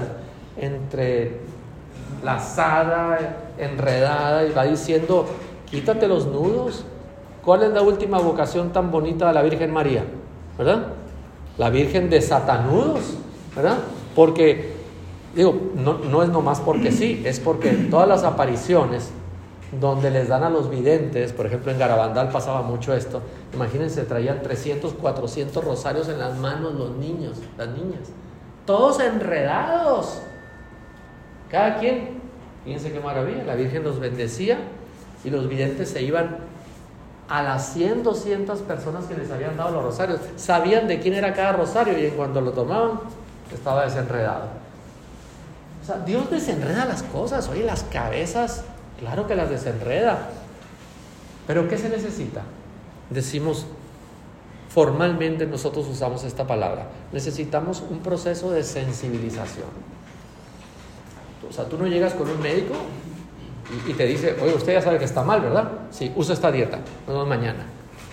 entre lazada, enredada, y va diciendo, quítate los nudos. ¿Cuál es la última vocación tan bonita de la Virgen María? ¿Verdad? La Virgen de Satanudos, ¿verdad? Porque, digo, no es nomás porque sí, es porque en todas las apariciones donde les dan a los videntes, por ejemplo en Garabandal pasaba mucho esto, imagínense, traían 300, 400 rosarios en las manos los niños, las niñas, todos enredados. Cada quien, fíjense qué maravilla, la Virgen los bendecía y los videntes se iban a las 100, 200 personas que les habían dado los rosarios. Sabían de quién era cada rosario y en cuanto lo tomaban, estaba desenredado. O sea, Dios desenreda las cosas. Oye, las cabezas, claro que las desenreda. Pero ¿qué se necesita? Decimos, formalmente nosotros usamos esta palabra. Necesitamos un proceso de sensibilización. O sea, tú no llegas con un médico y te dice, oye, usted ya sabe que está mal, ¿verdad? Sí, usa esta dieta, nos vemos mañana.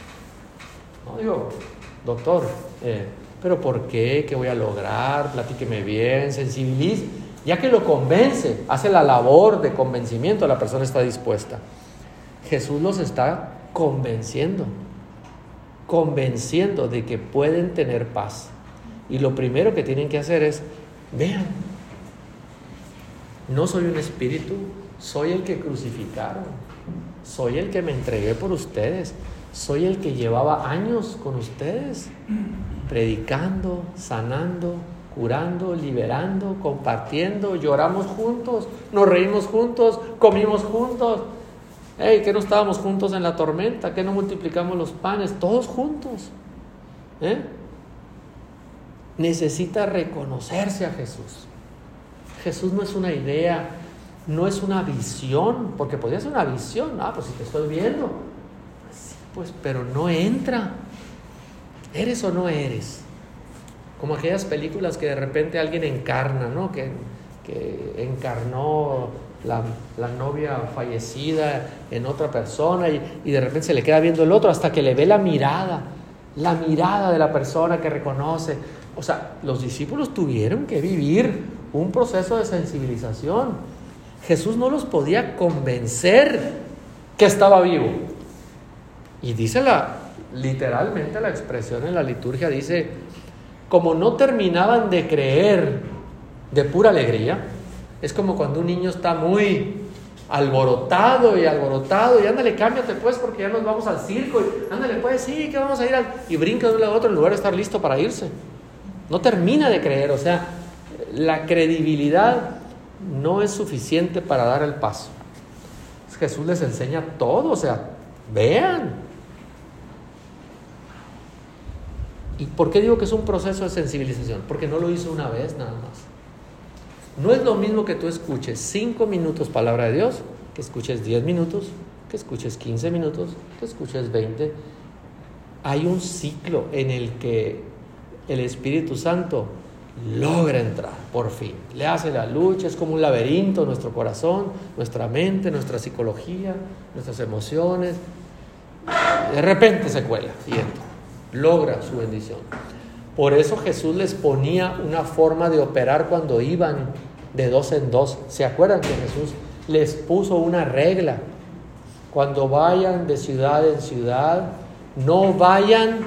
No, digo, doctor, ¿pero por qué? ¿Qué voy a lograr? Platíqueme bien, sensibilice. Ya que lo convence, hace la labor de convencimiento, la persona está dispuesta. Jesús los está convenciendo de que pueden tener paz. Y lo primero que tienen que hacer es, vean, no soy un espíritu, soy el que crucificaron, soy el que me entregué por ustedes, soy el que llevaba años con ustedes, predicando, sanando, curando, liberando, compartiendo, lloramos juntos, nos reímos juntos, comimos juntos. Hey, ¿qué no estábamos juntos en la tormenta? ¿Qué no multiplicamos los panes? Todos juntos. Necesita reconocerse a Jesús. Jesús no es una idea, no es una visión, porque podría ser una visión. Pues si te estoy viendo, sí, pues, pero no entra. ¿Eres o no eres? Como aquellas películas que de repente alguien encarna, ¿no? Que encarnó la novia fallecida en otra persona y de repente se le queda viendo el otro hasta que le ve la mirada de la persona que reconoce. O sea, los discípulos tuvieron que vivir un proceso de sensibilización. Jesús no los podía convencer que estaba vivo. Y dice literalmente la expresión en la liturgia, dice, como no terminaban de creer de pura alegría, es como cuando un niño está muy alborotado, y ándale, cámbiate pues porque ya nos vamos al circo, y ándale pues, sí, que vamos a ir y brinca de un lado a otro en lugar de estar listo para irse. No termina de creer, o sea, la credibilidad no es suficiente para dar el paso. Jesús les enseña todo, o sea, vean. ¿Y por qué digo que es un proceso de sensibilización? Porque no lo hizo una vez nada más. No es lo mismo que tú escuches 5 minutos palabra de Dios, que escuches 10 minutos, que escuches 15 minutos, que escuches 20. Hay un ciclo en el que el Espíritu Santo logra entrar, por fin. Le hace la lucha, es como un laberinto nuestro corazón, nuestra mente, nuestra psicología, nuestras emociones. De repente se cuela y entra. Logra su bendición. Por eso Jesús les ponía una forma de operar cuando iban de 2 en 2. ¿Se acuerdan que Jesús les puso una regla? Cuando vayan de ciudad en ciudad, no vayan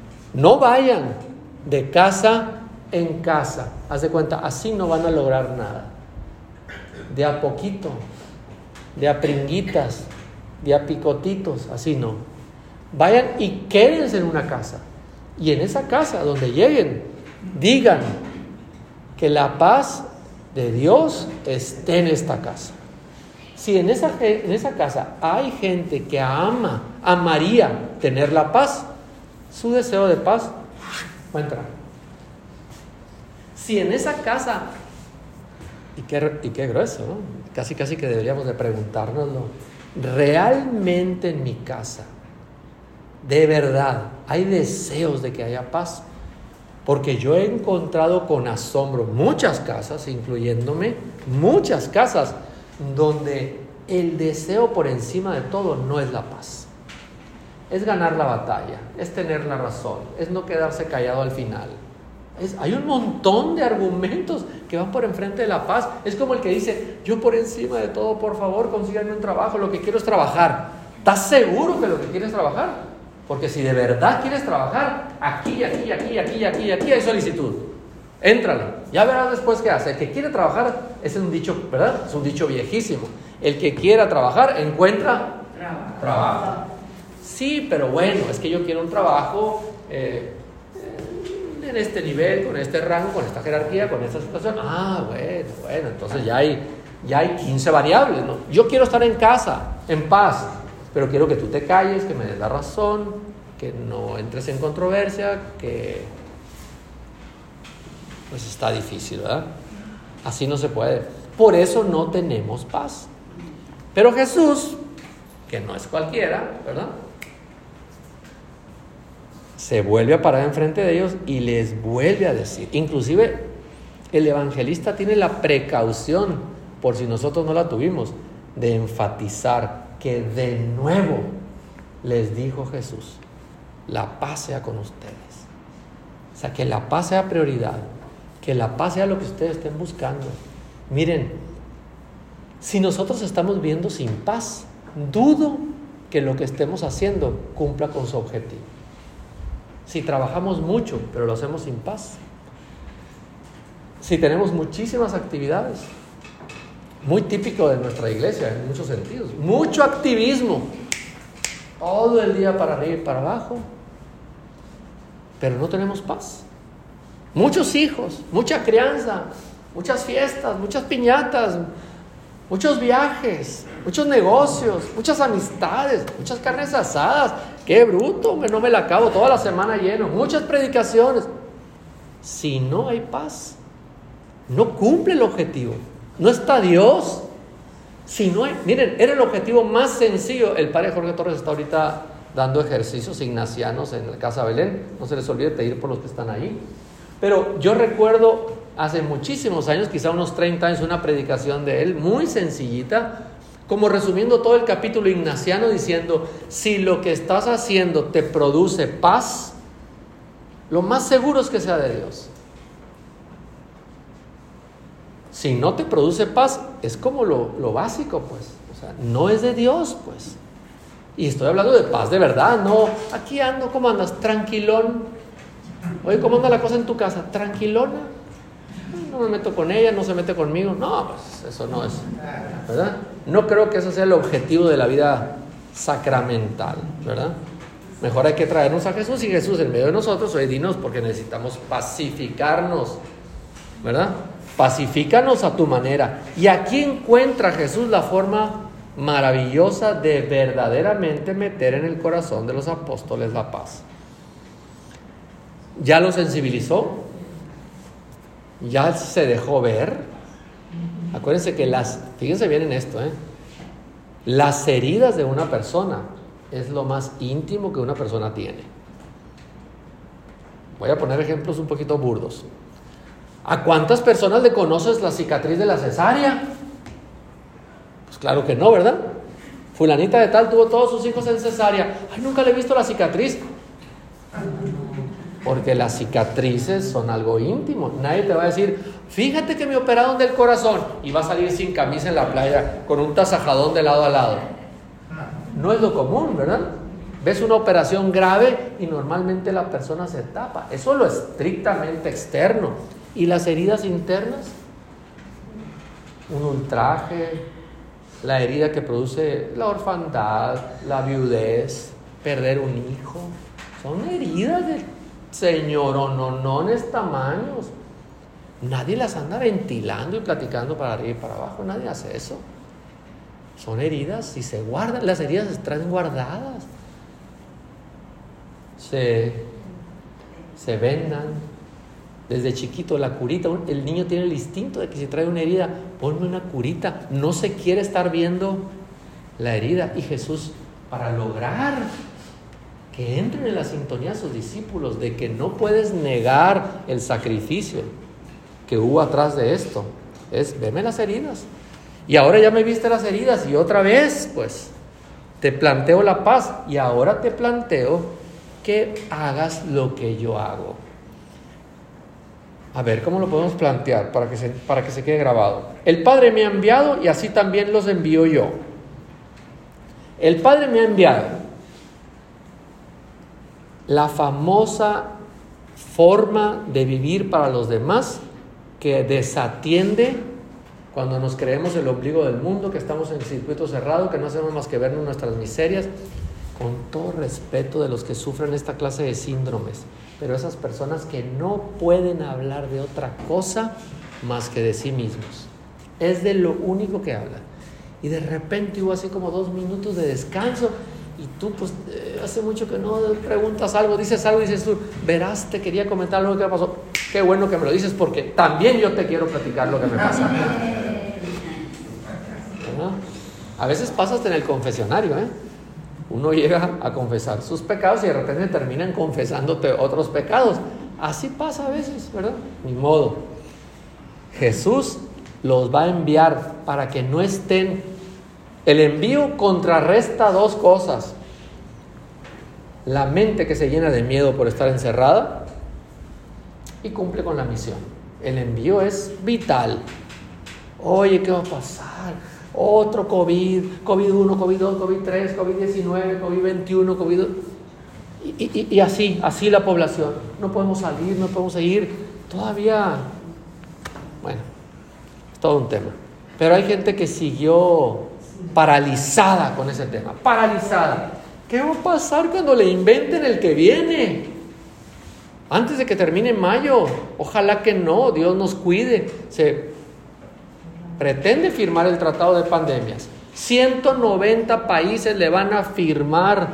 de casa en casa. Haz de cuenta, así no van a lograr nada. De a poquito, de a pringuitas, de a picotitos, así no. Vayan y quédense en una casa. Y en esa casa donde lleguen, digan que la paz de Dios esté en esta casa. Si en esa casa hay gente que amaría tener la paz, su deseo de paz va a entrar. Si en esa casa, y qué grueso, ¿no? Casi que deberíamos de preguntárnoslo, ¿realmente en mi casa de verdad hay deseos de que haya paz? Porque yo he encontrado con asombro muchas casas, incluyéndome, muchas casas donde el deseo por encima de todo no es la paz. Es ganar la batalla, es tener la razón, es no quedarse callado al final. Hay un montón de argumentos que van por enfrente de la paz. Es como el que dice, yo por encima de todo, por favor, consíganme un trabajo, lo que quiero es trabajar. ¿Estás seguro que lo que quieres es trabajar? Porque si de verdad quieres trabajar, aquí hay solicitud. Éntrale, ya verás después qué hace. El que quiere trabajar, ese es un dicho, ¿verdad? Es un dicho viejísimo. El que quiera trabajar, encuentra trabajo. Sí, pero bueno, es que yo quiero un trabajo en este nivel, con este rango, con esta jerarquía, con esta situación. Bueno, entonces ya hay 15 variables, ¿no? Yo quiero estar en casa, en paz, pero quiero que tú te calles, que me des la razón, que no entres en controversia, que pues está difícil, ¿verdad? Así no se puede. Por eso no tenemos paz. Pero Jesús, que no es cualquiera, ¿verdad?, se vuelve a parar enfrente de ellos y les vuelve a decir. Inclusive el evangelista tiene la precaución, por si nosotros no la tuvimos, de enfatizar que de nuevo les dijo Jesús, la paz sea con ustedes. O sea, que la paz sea prioridad, que la paz sea lo que ustedes estén buscando. Miren, si nosotros estamos viviendo sin paz, dudo que lo que estemos haciendo cumpla con su objetivo. Si trabajamos mucho, pero lo hacemos sin paz. Si tenemos muchísimas actividades, muy típico de nuestra iglesia en muchos sentidos, mucho activismo, todo el día para arriba y para abajo, pero no tenemos paz. Muchos hijos, mucha crianza, muchas fiestas, muchas piñatas, muchos viajes, muchos negocios, muchas amistades, muchas carnes asadas. ¡Qué bruto! No me la acabo toda la semana lleno. Muchas predicaciones. Si no hay paz, no cumple el objetivo. No está Dios. Si no hay... Miren, era el objetivo más sencillo. El padre Jorge Torres está ahorita dando ejercicios ignacianos en la Casa Belén. No se les olvide pedir por los que están ahí. Pero yo recuerdo hace muchísimos años, quizá unos 30 años, una predicación de él, muy sencillita, como resumiendo todo el capítulo ignaciano, diciendo: si lo que estás haciendo te produce paz, lo más seguro es que sea de Dios. Si no te produce paz, es como lo básico, pues. O sea, no es de Dios, pues. Y estoy hablando de paz de verdad, no, aquí ando, ¿cómo andas? Tranquilón. Oye, ¿cómo anda la cosa en tu casa? Tranquilona. No me meto con ella, no se mete conmigo. No, pues eso no es, ¿verdad? No creo que ese sea el objetivo de la vida sacramental, ¿verdad? Mejor hay que traernos a Jesús, y Jesús en medio de nosotros, oye, dinos, porque necesitamos pacificarnos, ¿verdad? Pacifícanos a tu manera. Y aquí encuentra Jesús la forma maravillosa de verdaderamente meter en el corazón de los apóstoles la paz. Ya lo sensibilizó, ya se dejó ver. Acuérdense que fíjense bien en esto, las heridas de una persona es lo más íntimo que una persona tiene. Voy a poner ejemplos un poquito burdos. ¿A cuántas personas le conoces la cicatriz de la cesárea? Pues claro que no, ¿verdad? Fulanita de tal tuvo todos sus hijos en cesárea. Ay, nunca le he visto la cicatriz. Porque las cicatrices son algo íntimo. Nadie te va a decir: fíjate que me operaron del corazón, y va a salir sin camisa en la playa con un tasajadón de lado a lado. No es lo común, ¿verdad? Ves una operación grave y normalmente la persona se tapa. Eso es lo estrictamente externo. ¿Y las heridas internas? Un ultraje, la herida que produce la orfandad, la viudez, perder un hijo. Son heridas de señorononones tamaños. Nadie las anda ventilando y platicando para arriba y para abajo. Nadie hace eso. Son heridas y se guardan. Las heridas se traen guardadas. Se vendan. Desde chiquito la curita, el niño tiene el instinto de que si trae una herida, ponme una curita. No se quiere estar viendo la herida. Y Jesús, para lograr que entren en la sintonía a sus discípulos de que no puedes negar el sacrificio que hubo atrás de esto, es: veme las heridas. Y ahora ya me viste las heridas, y otra vez, pues, te planteo la paz, y ahora te planteo que hagas lo que yo hago. A ver, ¿cómo lo podemos plantear para que se quede grabado? El Padre me ha enviado, y así también los envío yo. El Padre me ha enviado. La famosa forma de vivir para los demás que desatiende cuando nos creemos el ombligo del mundo, que estamos en circuito cerrado, que no hacemos más que vernos nuestras miserias, con todo respeto de los que sufren esta clase de síndromes. Pero esas personas que no pueden hablar de otra cosa más que de sí mismos. Es de lo único que hablan. Y de repente hubo así como 2 minutos de descanso, y tú pues hace mucho que no preguntas algo, dices algo, dices tú: verás, te quería comentar algo que me pasó. Qué bueno que me lo dices, porque también yo te quiero platicar lo que me pasa. ¿No? A veces pasa hasta en el confesionario, Uno llega a confesar sus pecados y de repente terminan confesándote otros pecados. Así pasa a veces, ¿verdad? Ni modo. Jesús los va a enviar para que no estén. El envío contrarresta 2 cosas: la mente que se llena de miedo por estar encerrada, y cumple con la misión. El envío es vital. Oye, ¿qué va a pasar? Otro COVID, COVID-1, COVID-2, COVID-3, COVID-19, COVID-21, COVID... Y así la población. No podemos salir, no podemos seguir. Todavía, bueno, es todo un tema. Pero hay gente que siguió paralizada con ese tema. Paralizada. ¿Qué va a pasar cuando le inventen el que viene? Antes de que termine mayo. Ojalá que no, Dios nos cuide. Se pretende firmar el tratado de pandemias. 190 países le van a firmar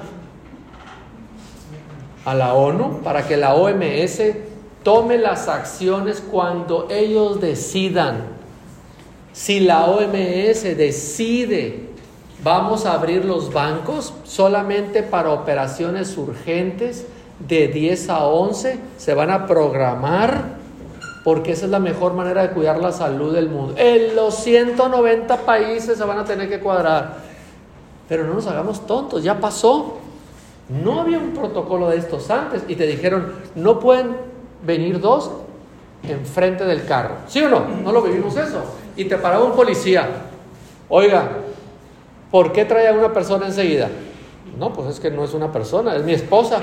a la ONU para que la OMS tome las acciones cuando ellos decidan. Si la OMS decide, vamos a abrir los bancos solamente para operaciones urgentes de 10 a 11, se van a programar porque esa es la mejor manera de cuidar la salud del mundo. En los 190 países se van a tener que cuadrar. Pero no nos hagamos tontos, ya pasó. No había un protocolo de estos antes y te dijeron, no pueden venir dos enfrente del carro. ¿Sí o no? No lo vivimos eso. Y te paraba un policía. Oiga, ¿por qué trae a una persona enseguida? No, pues es que no es una persona, es mi esposa.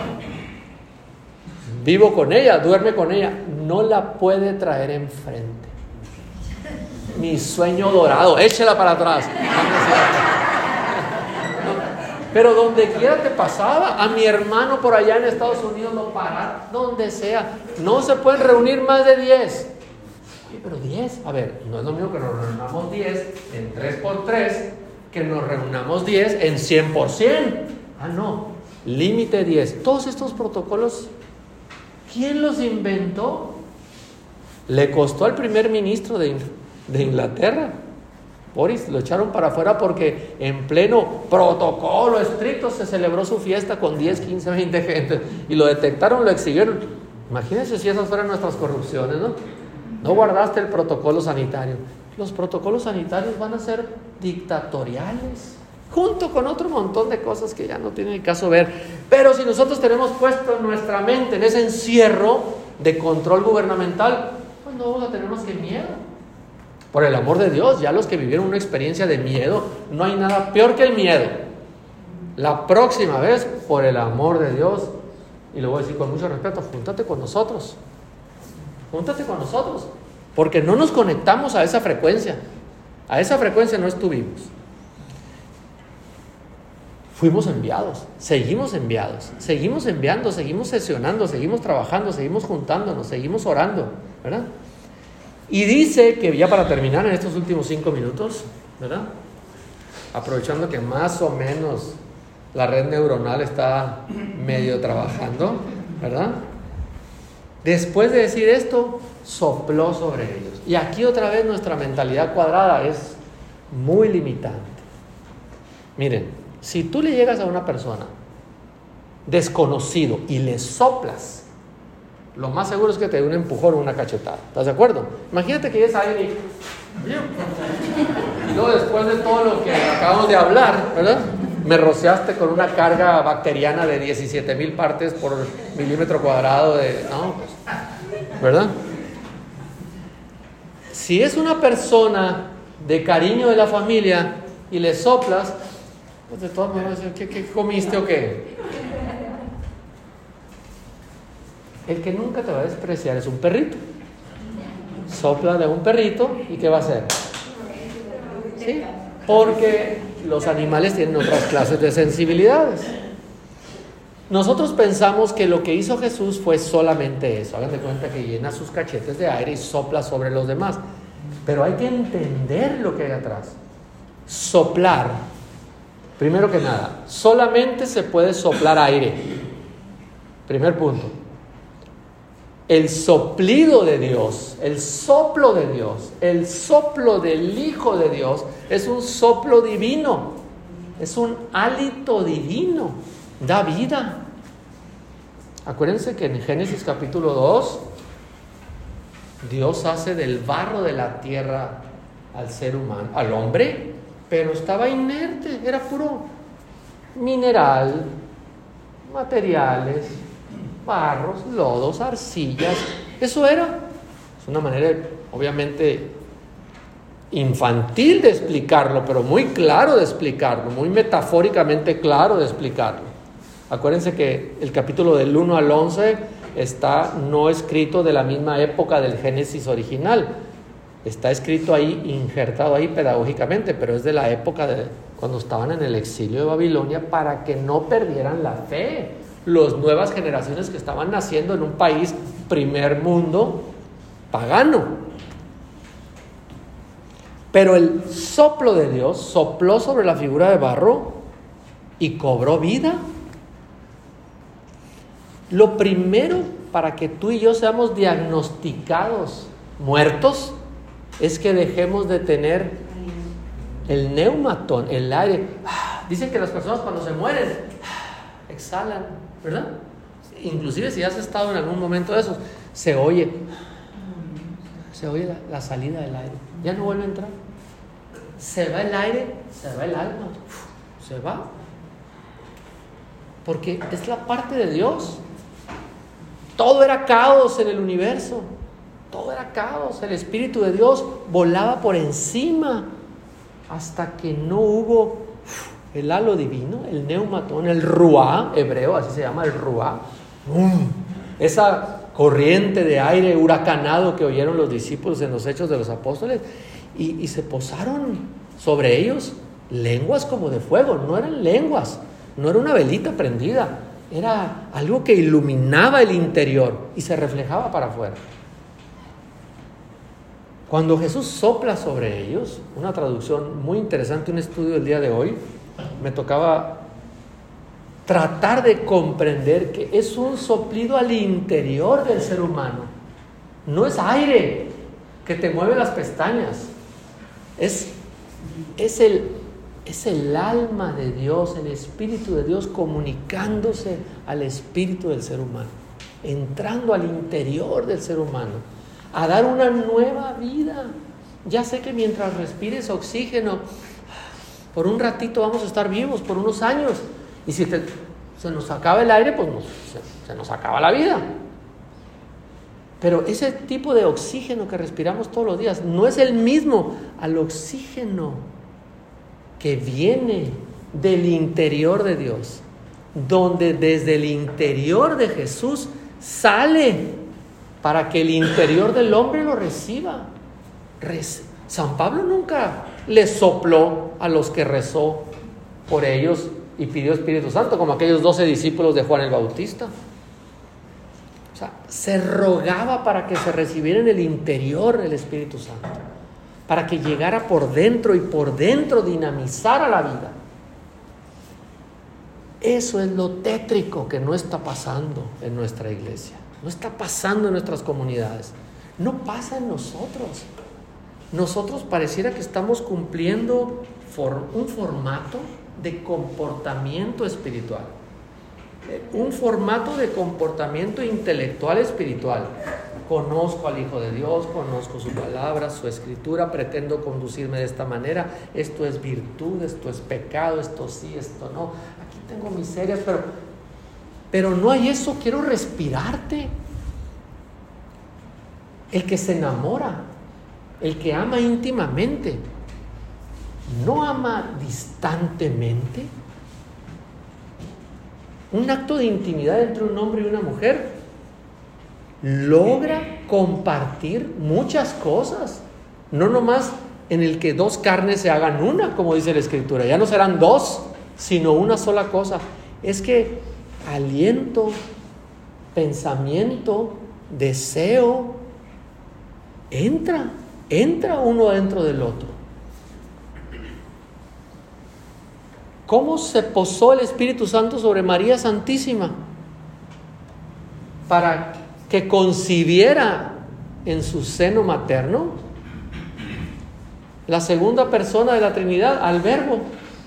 Vivo con ella, duerme con ella. No la puede traer enfrente. Mi sueño dorado, échela para atrás. Pero donde quiera te pasaba. A mi hermano por allá en Estados Unidos lo pararon, donde sea. No se pueden reunir más de 10. Oye, pero 10, a ver, no es lo mismo que nos reunamos 10 en 3x3 que nos reunamos 10 en 100%. Ah, no, límite 10. Todos estos protocolos, ¿quién los inventó? Le costó al primer ministro de Inglaterra. Boris, lo echaron para afuera porque en pleno protocolo estricto se celebró su fiesta con 10, 15, 20 gente y lo detectaron, lo exhibieron. Imagínense si esas fueran nuestras corrupciones, ¿no? No guardaste el protocolo sanitario. Los protocolos sanitarios van a ser dictatoriales, junto con otro montón de cosas que ya no tienen el caso ver. Pero si nosotros tenemos puesto en nuestra mente en ese encierro de control gubernamental, pues no vamos a tener más que miedo. Por el amor de Dios, ya los que vivieron una experiencia de miedo, no hay nada peor que el miedo. La próxima vez, por el amor de Dios, y lo voy a decir con mucho respeto, júntate con nosotros. Júntate con nosotros, porque no nos conectamos a esa frecuencia. A esa frecuencia no estuvimos. Fuimos enviados, seguimos enviando, seguimos sesionando, seguimos trabajando, seguimos juntándonos, seguimos orando, ¿verdad? Y dice que, ya para terminar en estos últimos 5 minutos, ¿verdad? Aprovechando que más o menos la red neuronal está medio trabajando, ¿verdad? Después de decir esto, sopló sobre ellos. Y aquí otra vez nuestra mentalidad cuadrada es muy limitante. Miren, si tú le llegas a una persona desconocido y le soplas, lo más seguro es que te dé un empujón o una cachetada. ¿Estás de acuerdo? Imagínate que llegues a alguien y luego después de todo lo que acabamos de hablar, ¿verdad? Me rociaste con una carga bacteriana de 17,000 partes por milímetro cuadrado de... No, pues, ¿verdad? Si es una persona de cariño de la familia y le soplas, pues de todas maneras, ¿qué comiste o qué? El que nunca te va a despreciar es un perrito. Sopla de un perrito y ¿qué va a hacer? ¿Sí? Porque los animales tienen otras clases de sensibilidades. Nosotros pensamos que lo que hizo Jesús fue solamente eso. Hagan de cuenta que llena sus cachetes de aire y sopla sobre los demás. Pero hay que entender lo que hay atrás. Soplar. Primero que nada, solamente se puede soplar aire. Primer punto. El soplido de Dios, el soplo de Dios, el soplo del Hijo de Dios es un soplo divino, es un hálito divino, da vida. Acuérdense que en Génesis capítulo 2, Dios hace del barro de la tierra al ser humano, al hombre, pero estaba inerte, era puro mineral, materiales, barros, lodos, arcillas. Eso era. Es una manera, obviamente, infantil de explicarlo, pero muy claro de explicarlo, muy metafóricamente claro de explicarlo. Acuérdense que el capítulo del 1 al 11 está no escrito de la misma época del Génesis original. Está escrito ahí, injertado ahí pedagógicamente, pero es de la época de cuando estaban en el exilio de Babilonia, para que no perdieran la fe. Las nuevas generaciones que estaban naciendo en un país primer mundo pagano. Pero el soplo de Dios sopló sobre la figura de barro y cobró vida. Lo primero para que tú y yo seamos diagnosticados muertos es que dejemos de tener el neumatón, el aire. Dicen que las personas cuando se mueren exhalan, ¿verdad? Inclusive si has estado en algún momento de esos, se oye. se oye la salida del aire. Ya no vuelve a entrar. Se va el aire, se va el alma. Se va. Porque es la parte de Dios. Todo era caos en el universo. Todo era caos. El Espíritu de Dios volaba por encima hasta que no hubo el halo divino, el neumatón, el ruá hebreo, así se llama, el ruá. Esa corriente de aire huracanado que oyeron los discípulos en los Hechos de los Apóstoles, y se posaron sobre ellos lenguas como de fuego. No eran lenguas, no era una velita prendida, era algo que iluminaba el interior y se reflejaba para afuera. Cuando Jesús sopla sobre ellos, una traducción muy interesante, un estudio del día de hoy, me tocaba tratar de comprender que es un soplido al interior del ser humano. No es aire que te mueve las pestañas. Es el alma de Dios, el Espíritu de Dios comunicándose al espíritu del ser humano, entrando al interior del ser humano, a dar una nueva vida. Ya sé que mientras respires oxígeno, por un ratito vamos a estar vivos, por unos años. Y si se nos acaba el aire, pues se nos acaba la vida. Pero ese tipo de oxígeno que respiramos todos los días no es el mismo al oxígeno que viene del interior de Dios, donde desde el interior de Jesús sale para que el interior del hombre lo reciba. San Pablo nunca le sopló a los que rezó por ellos y pidió Espíritu Santo, como aquellos 12 discípulos de Juan el Bautista. O sea, se rogaba para que se recibiera en el interior el Espíritu Santo, para que llegara por dentro y por dentro dinamizara la vida. Eso es lo tétrico que no está pasando en nuestra iglesia, no está pasando en nuestras comunidades, no pasa en nosotros. Nosotros pareciera que estamos cumpliendo un formato de comportamiento espiritual, un formato de comportamiento intelectual espiritual. Conozco al Hijo de Dios, conozco su palabra, su escritura, pretendo conducirme de esta manera, esto es virtud, esto es pecado, esto sí, esto no, aquí tengo miserias, pero no hay eso. Quiero respirarte. El que se enamora, el que ama íntimamente, no ama distantemente. Un acto de intimidad entre un hombre y una mujer logra compartir muchas cosas, no nomás en el que dos carnes se hagan una, como dice la Escritura. Ya no serán dos, sino una sola cosa. Es que aliento, pensamiento, deseo, entra uno dentro del otro. ¿Cómo se posó el Espíritu Santo sobre María Santísima? Para que concibiera en su seno materno la segunda persona de la Trinidad, al Verbo.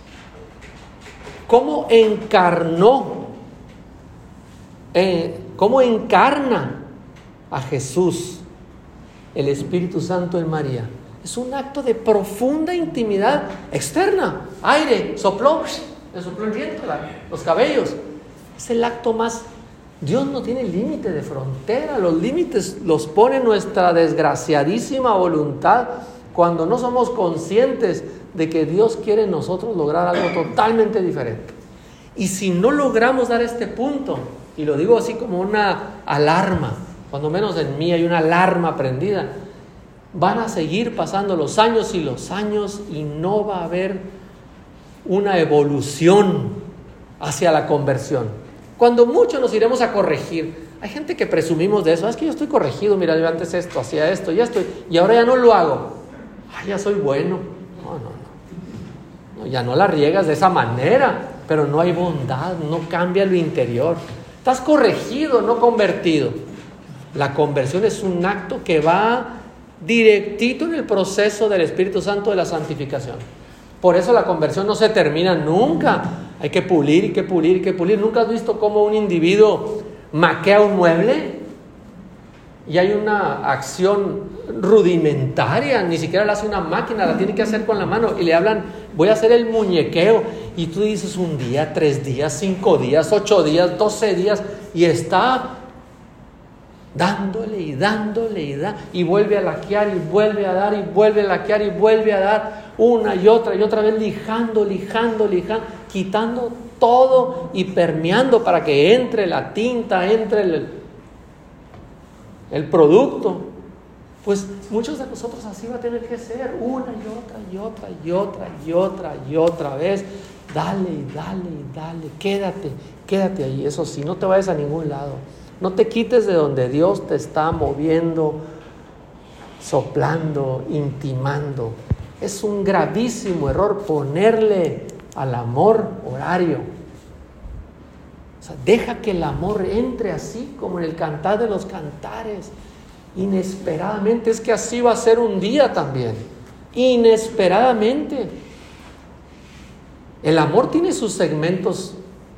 ¿Cómo encarnó? ¿Cómo encarna a Jesús el Espíritu Santo en María? Es un acto de profunda intimidad externa. Aire, sopló, le sopló el viento, los cabellos. Es el acto más. Dios no tiene límite de frontera. Los límites los pone nuestra desgraciadísima voluntad cuando no somos conscientes de que Dios quiere en nosotros lograr algo totalmente diferente. Y si no logramos dar este punto, y lo digo así como una alarma, cuando menos en mí hay una alarma prendida, van a seguir pasando los años y no va a haber una evolución hacia la conversión. Cuando mucho nos iremos a corregir. Hay gente que presumimos de eso. Es que yo estoy corregido, mira, yo antes hacía esto, y ahora ya no lo hago. Ya soy bueno. No, ya no la riegas de esa manera, pero no hay bondad, no cambia lo interior. Estás corregido, no convertido. La conversión es un acto que va directito en el proceso del Espíritu Santo de la santificación. Por eso la conversión no se termina nunca. Hay que pulir y que pulir y que pulir. ¿Nunca has visto cómo un individuo maquea un mueble? y hay una acción rudimentaria, ni siquiera la hace una máquina, la tiene que hacer con la mano, y le hablan, voy a hacer el muñequeo, y tú dices 1 día, 3 días, 5 días, 8 días, 12 días, y está dándole y dándole y vuelve a laquear y vuelve a dar y vuelve a laquear y vuelve a dar una y otra vez, lijando, quitando todo y permeando para que entre la tinta, entre el producto. Pues muchos de nosotros así va a tener que ser, una y otra vez. Dale, quédate ahí. Eso sí, no te vayas a ningún lado. No te quites de donde Dios te está moviendo, soplando, intimando. Es un gravísimo error ponerle al amor horario. O sea, deja que el amor entre así como en el Cantar de los Cantares, inesperadamente. Es que así va a ser un día también, inesperadamente. El amor tiene sus segmentos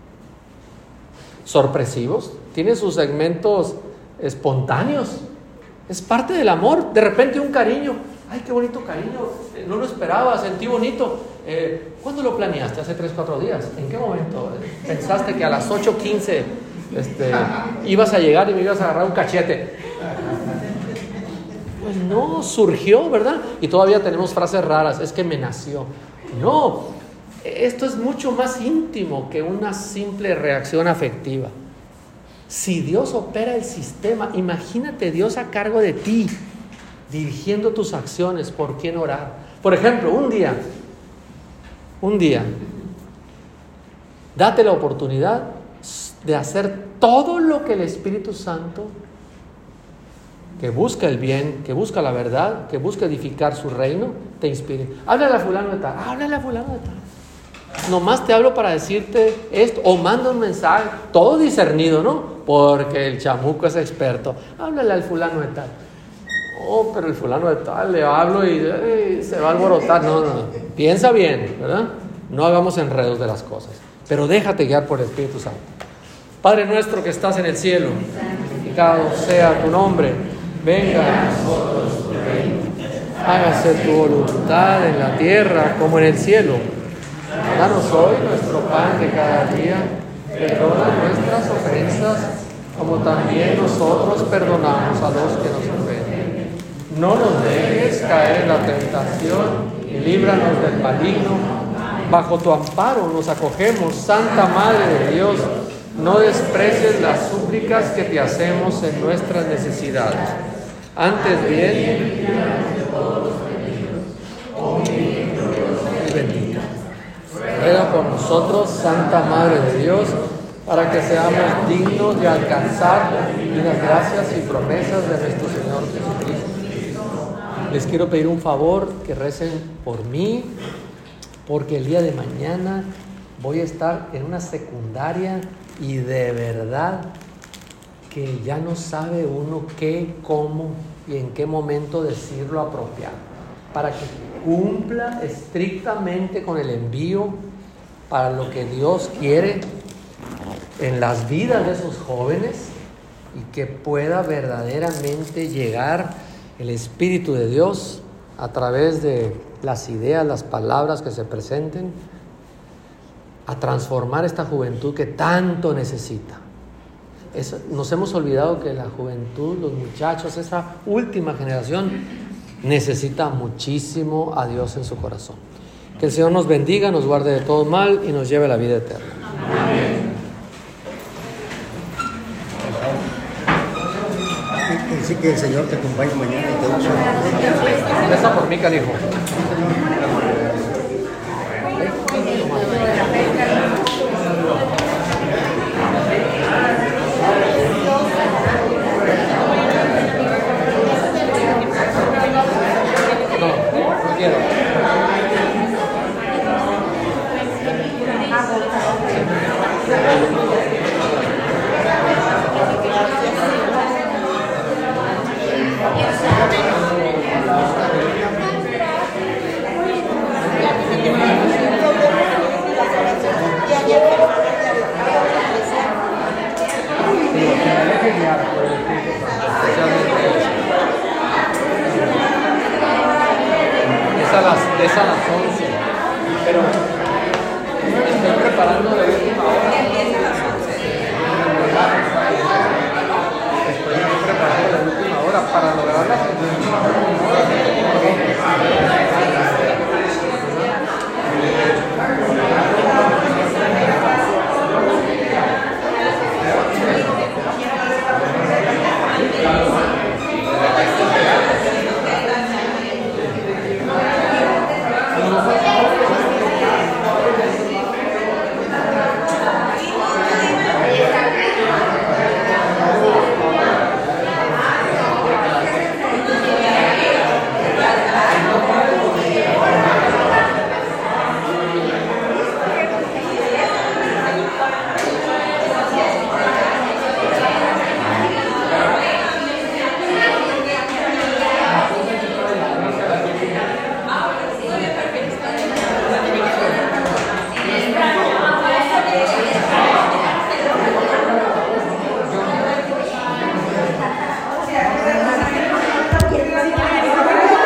sorpresivos, tiene sus segmentos espontáneos. Es parte del amor. De repente un cariño. Ay, qué bonito cariño. No lo esperaba, sentí bonito. ¿Cuándo lo planeaste? Hace 3-4 días. ¿En qué momento? ¿Pensaste que a las 8:15 ibas a llegar y me ibas a agarrar un cachete? Pues no, surgió, ¿verdad? Y todavía tenemos frases raras. Es que me nació. No, esto es mucho más íntimo que una simple reacción afectiva. Si Dios opera el sistema, imagínate Dios a cargo de ti, dirigiendo tus acciones, por quién orar. Por ejemplo, un día, date la oportunidad de hacer todo lo que el Espíritu Santo, que busca el bien, que busca la verdad, que busca edificar su reino, te inspire. Háblale a fulano de tal, Nomás te hablo para decirte esto, o manda un mensaje, todo discernido, ¿no? Porque el chamuco es experto. Háblale al fulano de tal. Oh, pero el fulano de tal, le hablo y se va a alborotar. No. Piensa bien, ¿verdad? No hagamos enredos de las cosas, pero déjate guiar por el Espíritu Santo. Padre nuestro que estás en el cielo, santificado sea tu nombre. Venga a nosotros tu reino. Hágase tu voluntad en la tierra como en el cielo. Danos hoy nuestro pan de cada día. Perdona nuestras ofensas, como también nosotros perdonamos a los que nos ofenden. No nos dejes caer en la tentación y líbranos del maligno. Bajo tu amparo nos acogemos, Santa Madre de Dios. No desprecies las súplicas que te hacemos en nuestras necesidades. Antes bien, y bendita. Ruega por nosotros, Santa Madre de Dios, para que seamos dignos de alcanzar las gracias y promesas de nuestro Señor Jesucristo. Les quiero pedir un favor, que recen por mí, porque el día de mañana voy a estar en una secundaria y de verdad que ya no sabe uno qué, cómo y en qué momento decirlo apropiado, para que cumpla estrictamente con el envío para lo que Dios quiere en las vidas de esos jóvenes y que pueda verdaderamente llegar el Espíritu de Dios a través de las ideas, las palabras que se presenten, a transformar esta juventud que tanto necesita. Nos hemos olvidado que la juventud, los muchachos, esa última generación necesita muchísimo a Dios en su corazón. Que el Señor nos bendiga, nos guarde de todo mal y nos lleve a la vida eterna. Amén. Sí, que el Señor te acompañe mañana y te use. Reza por mí, canijo. No quiero. Gracias. Ahora, para lograrla,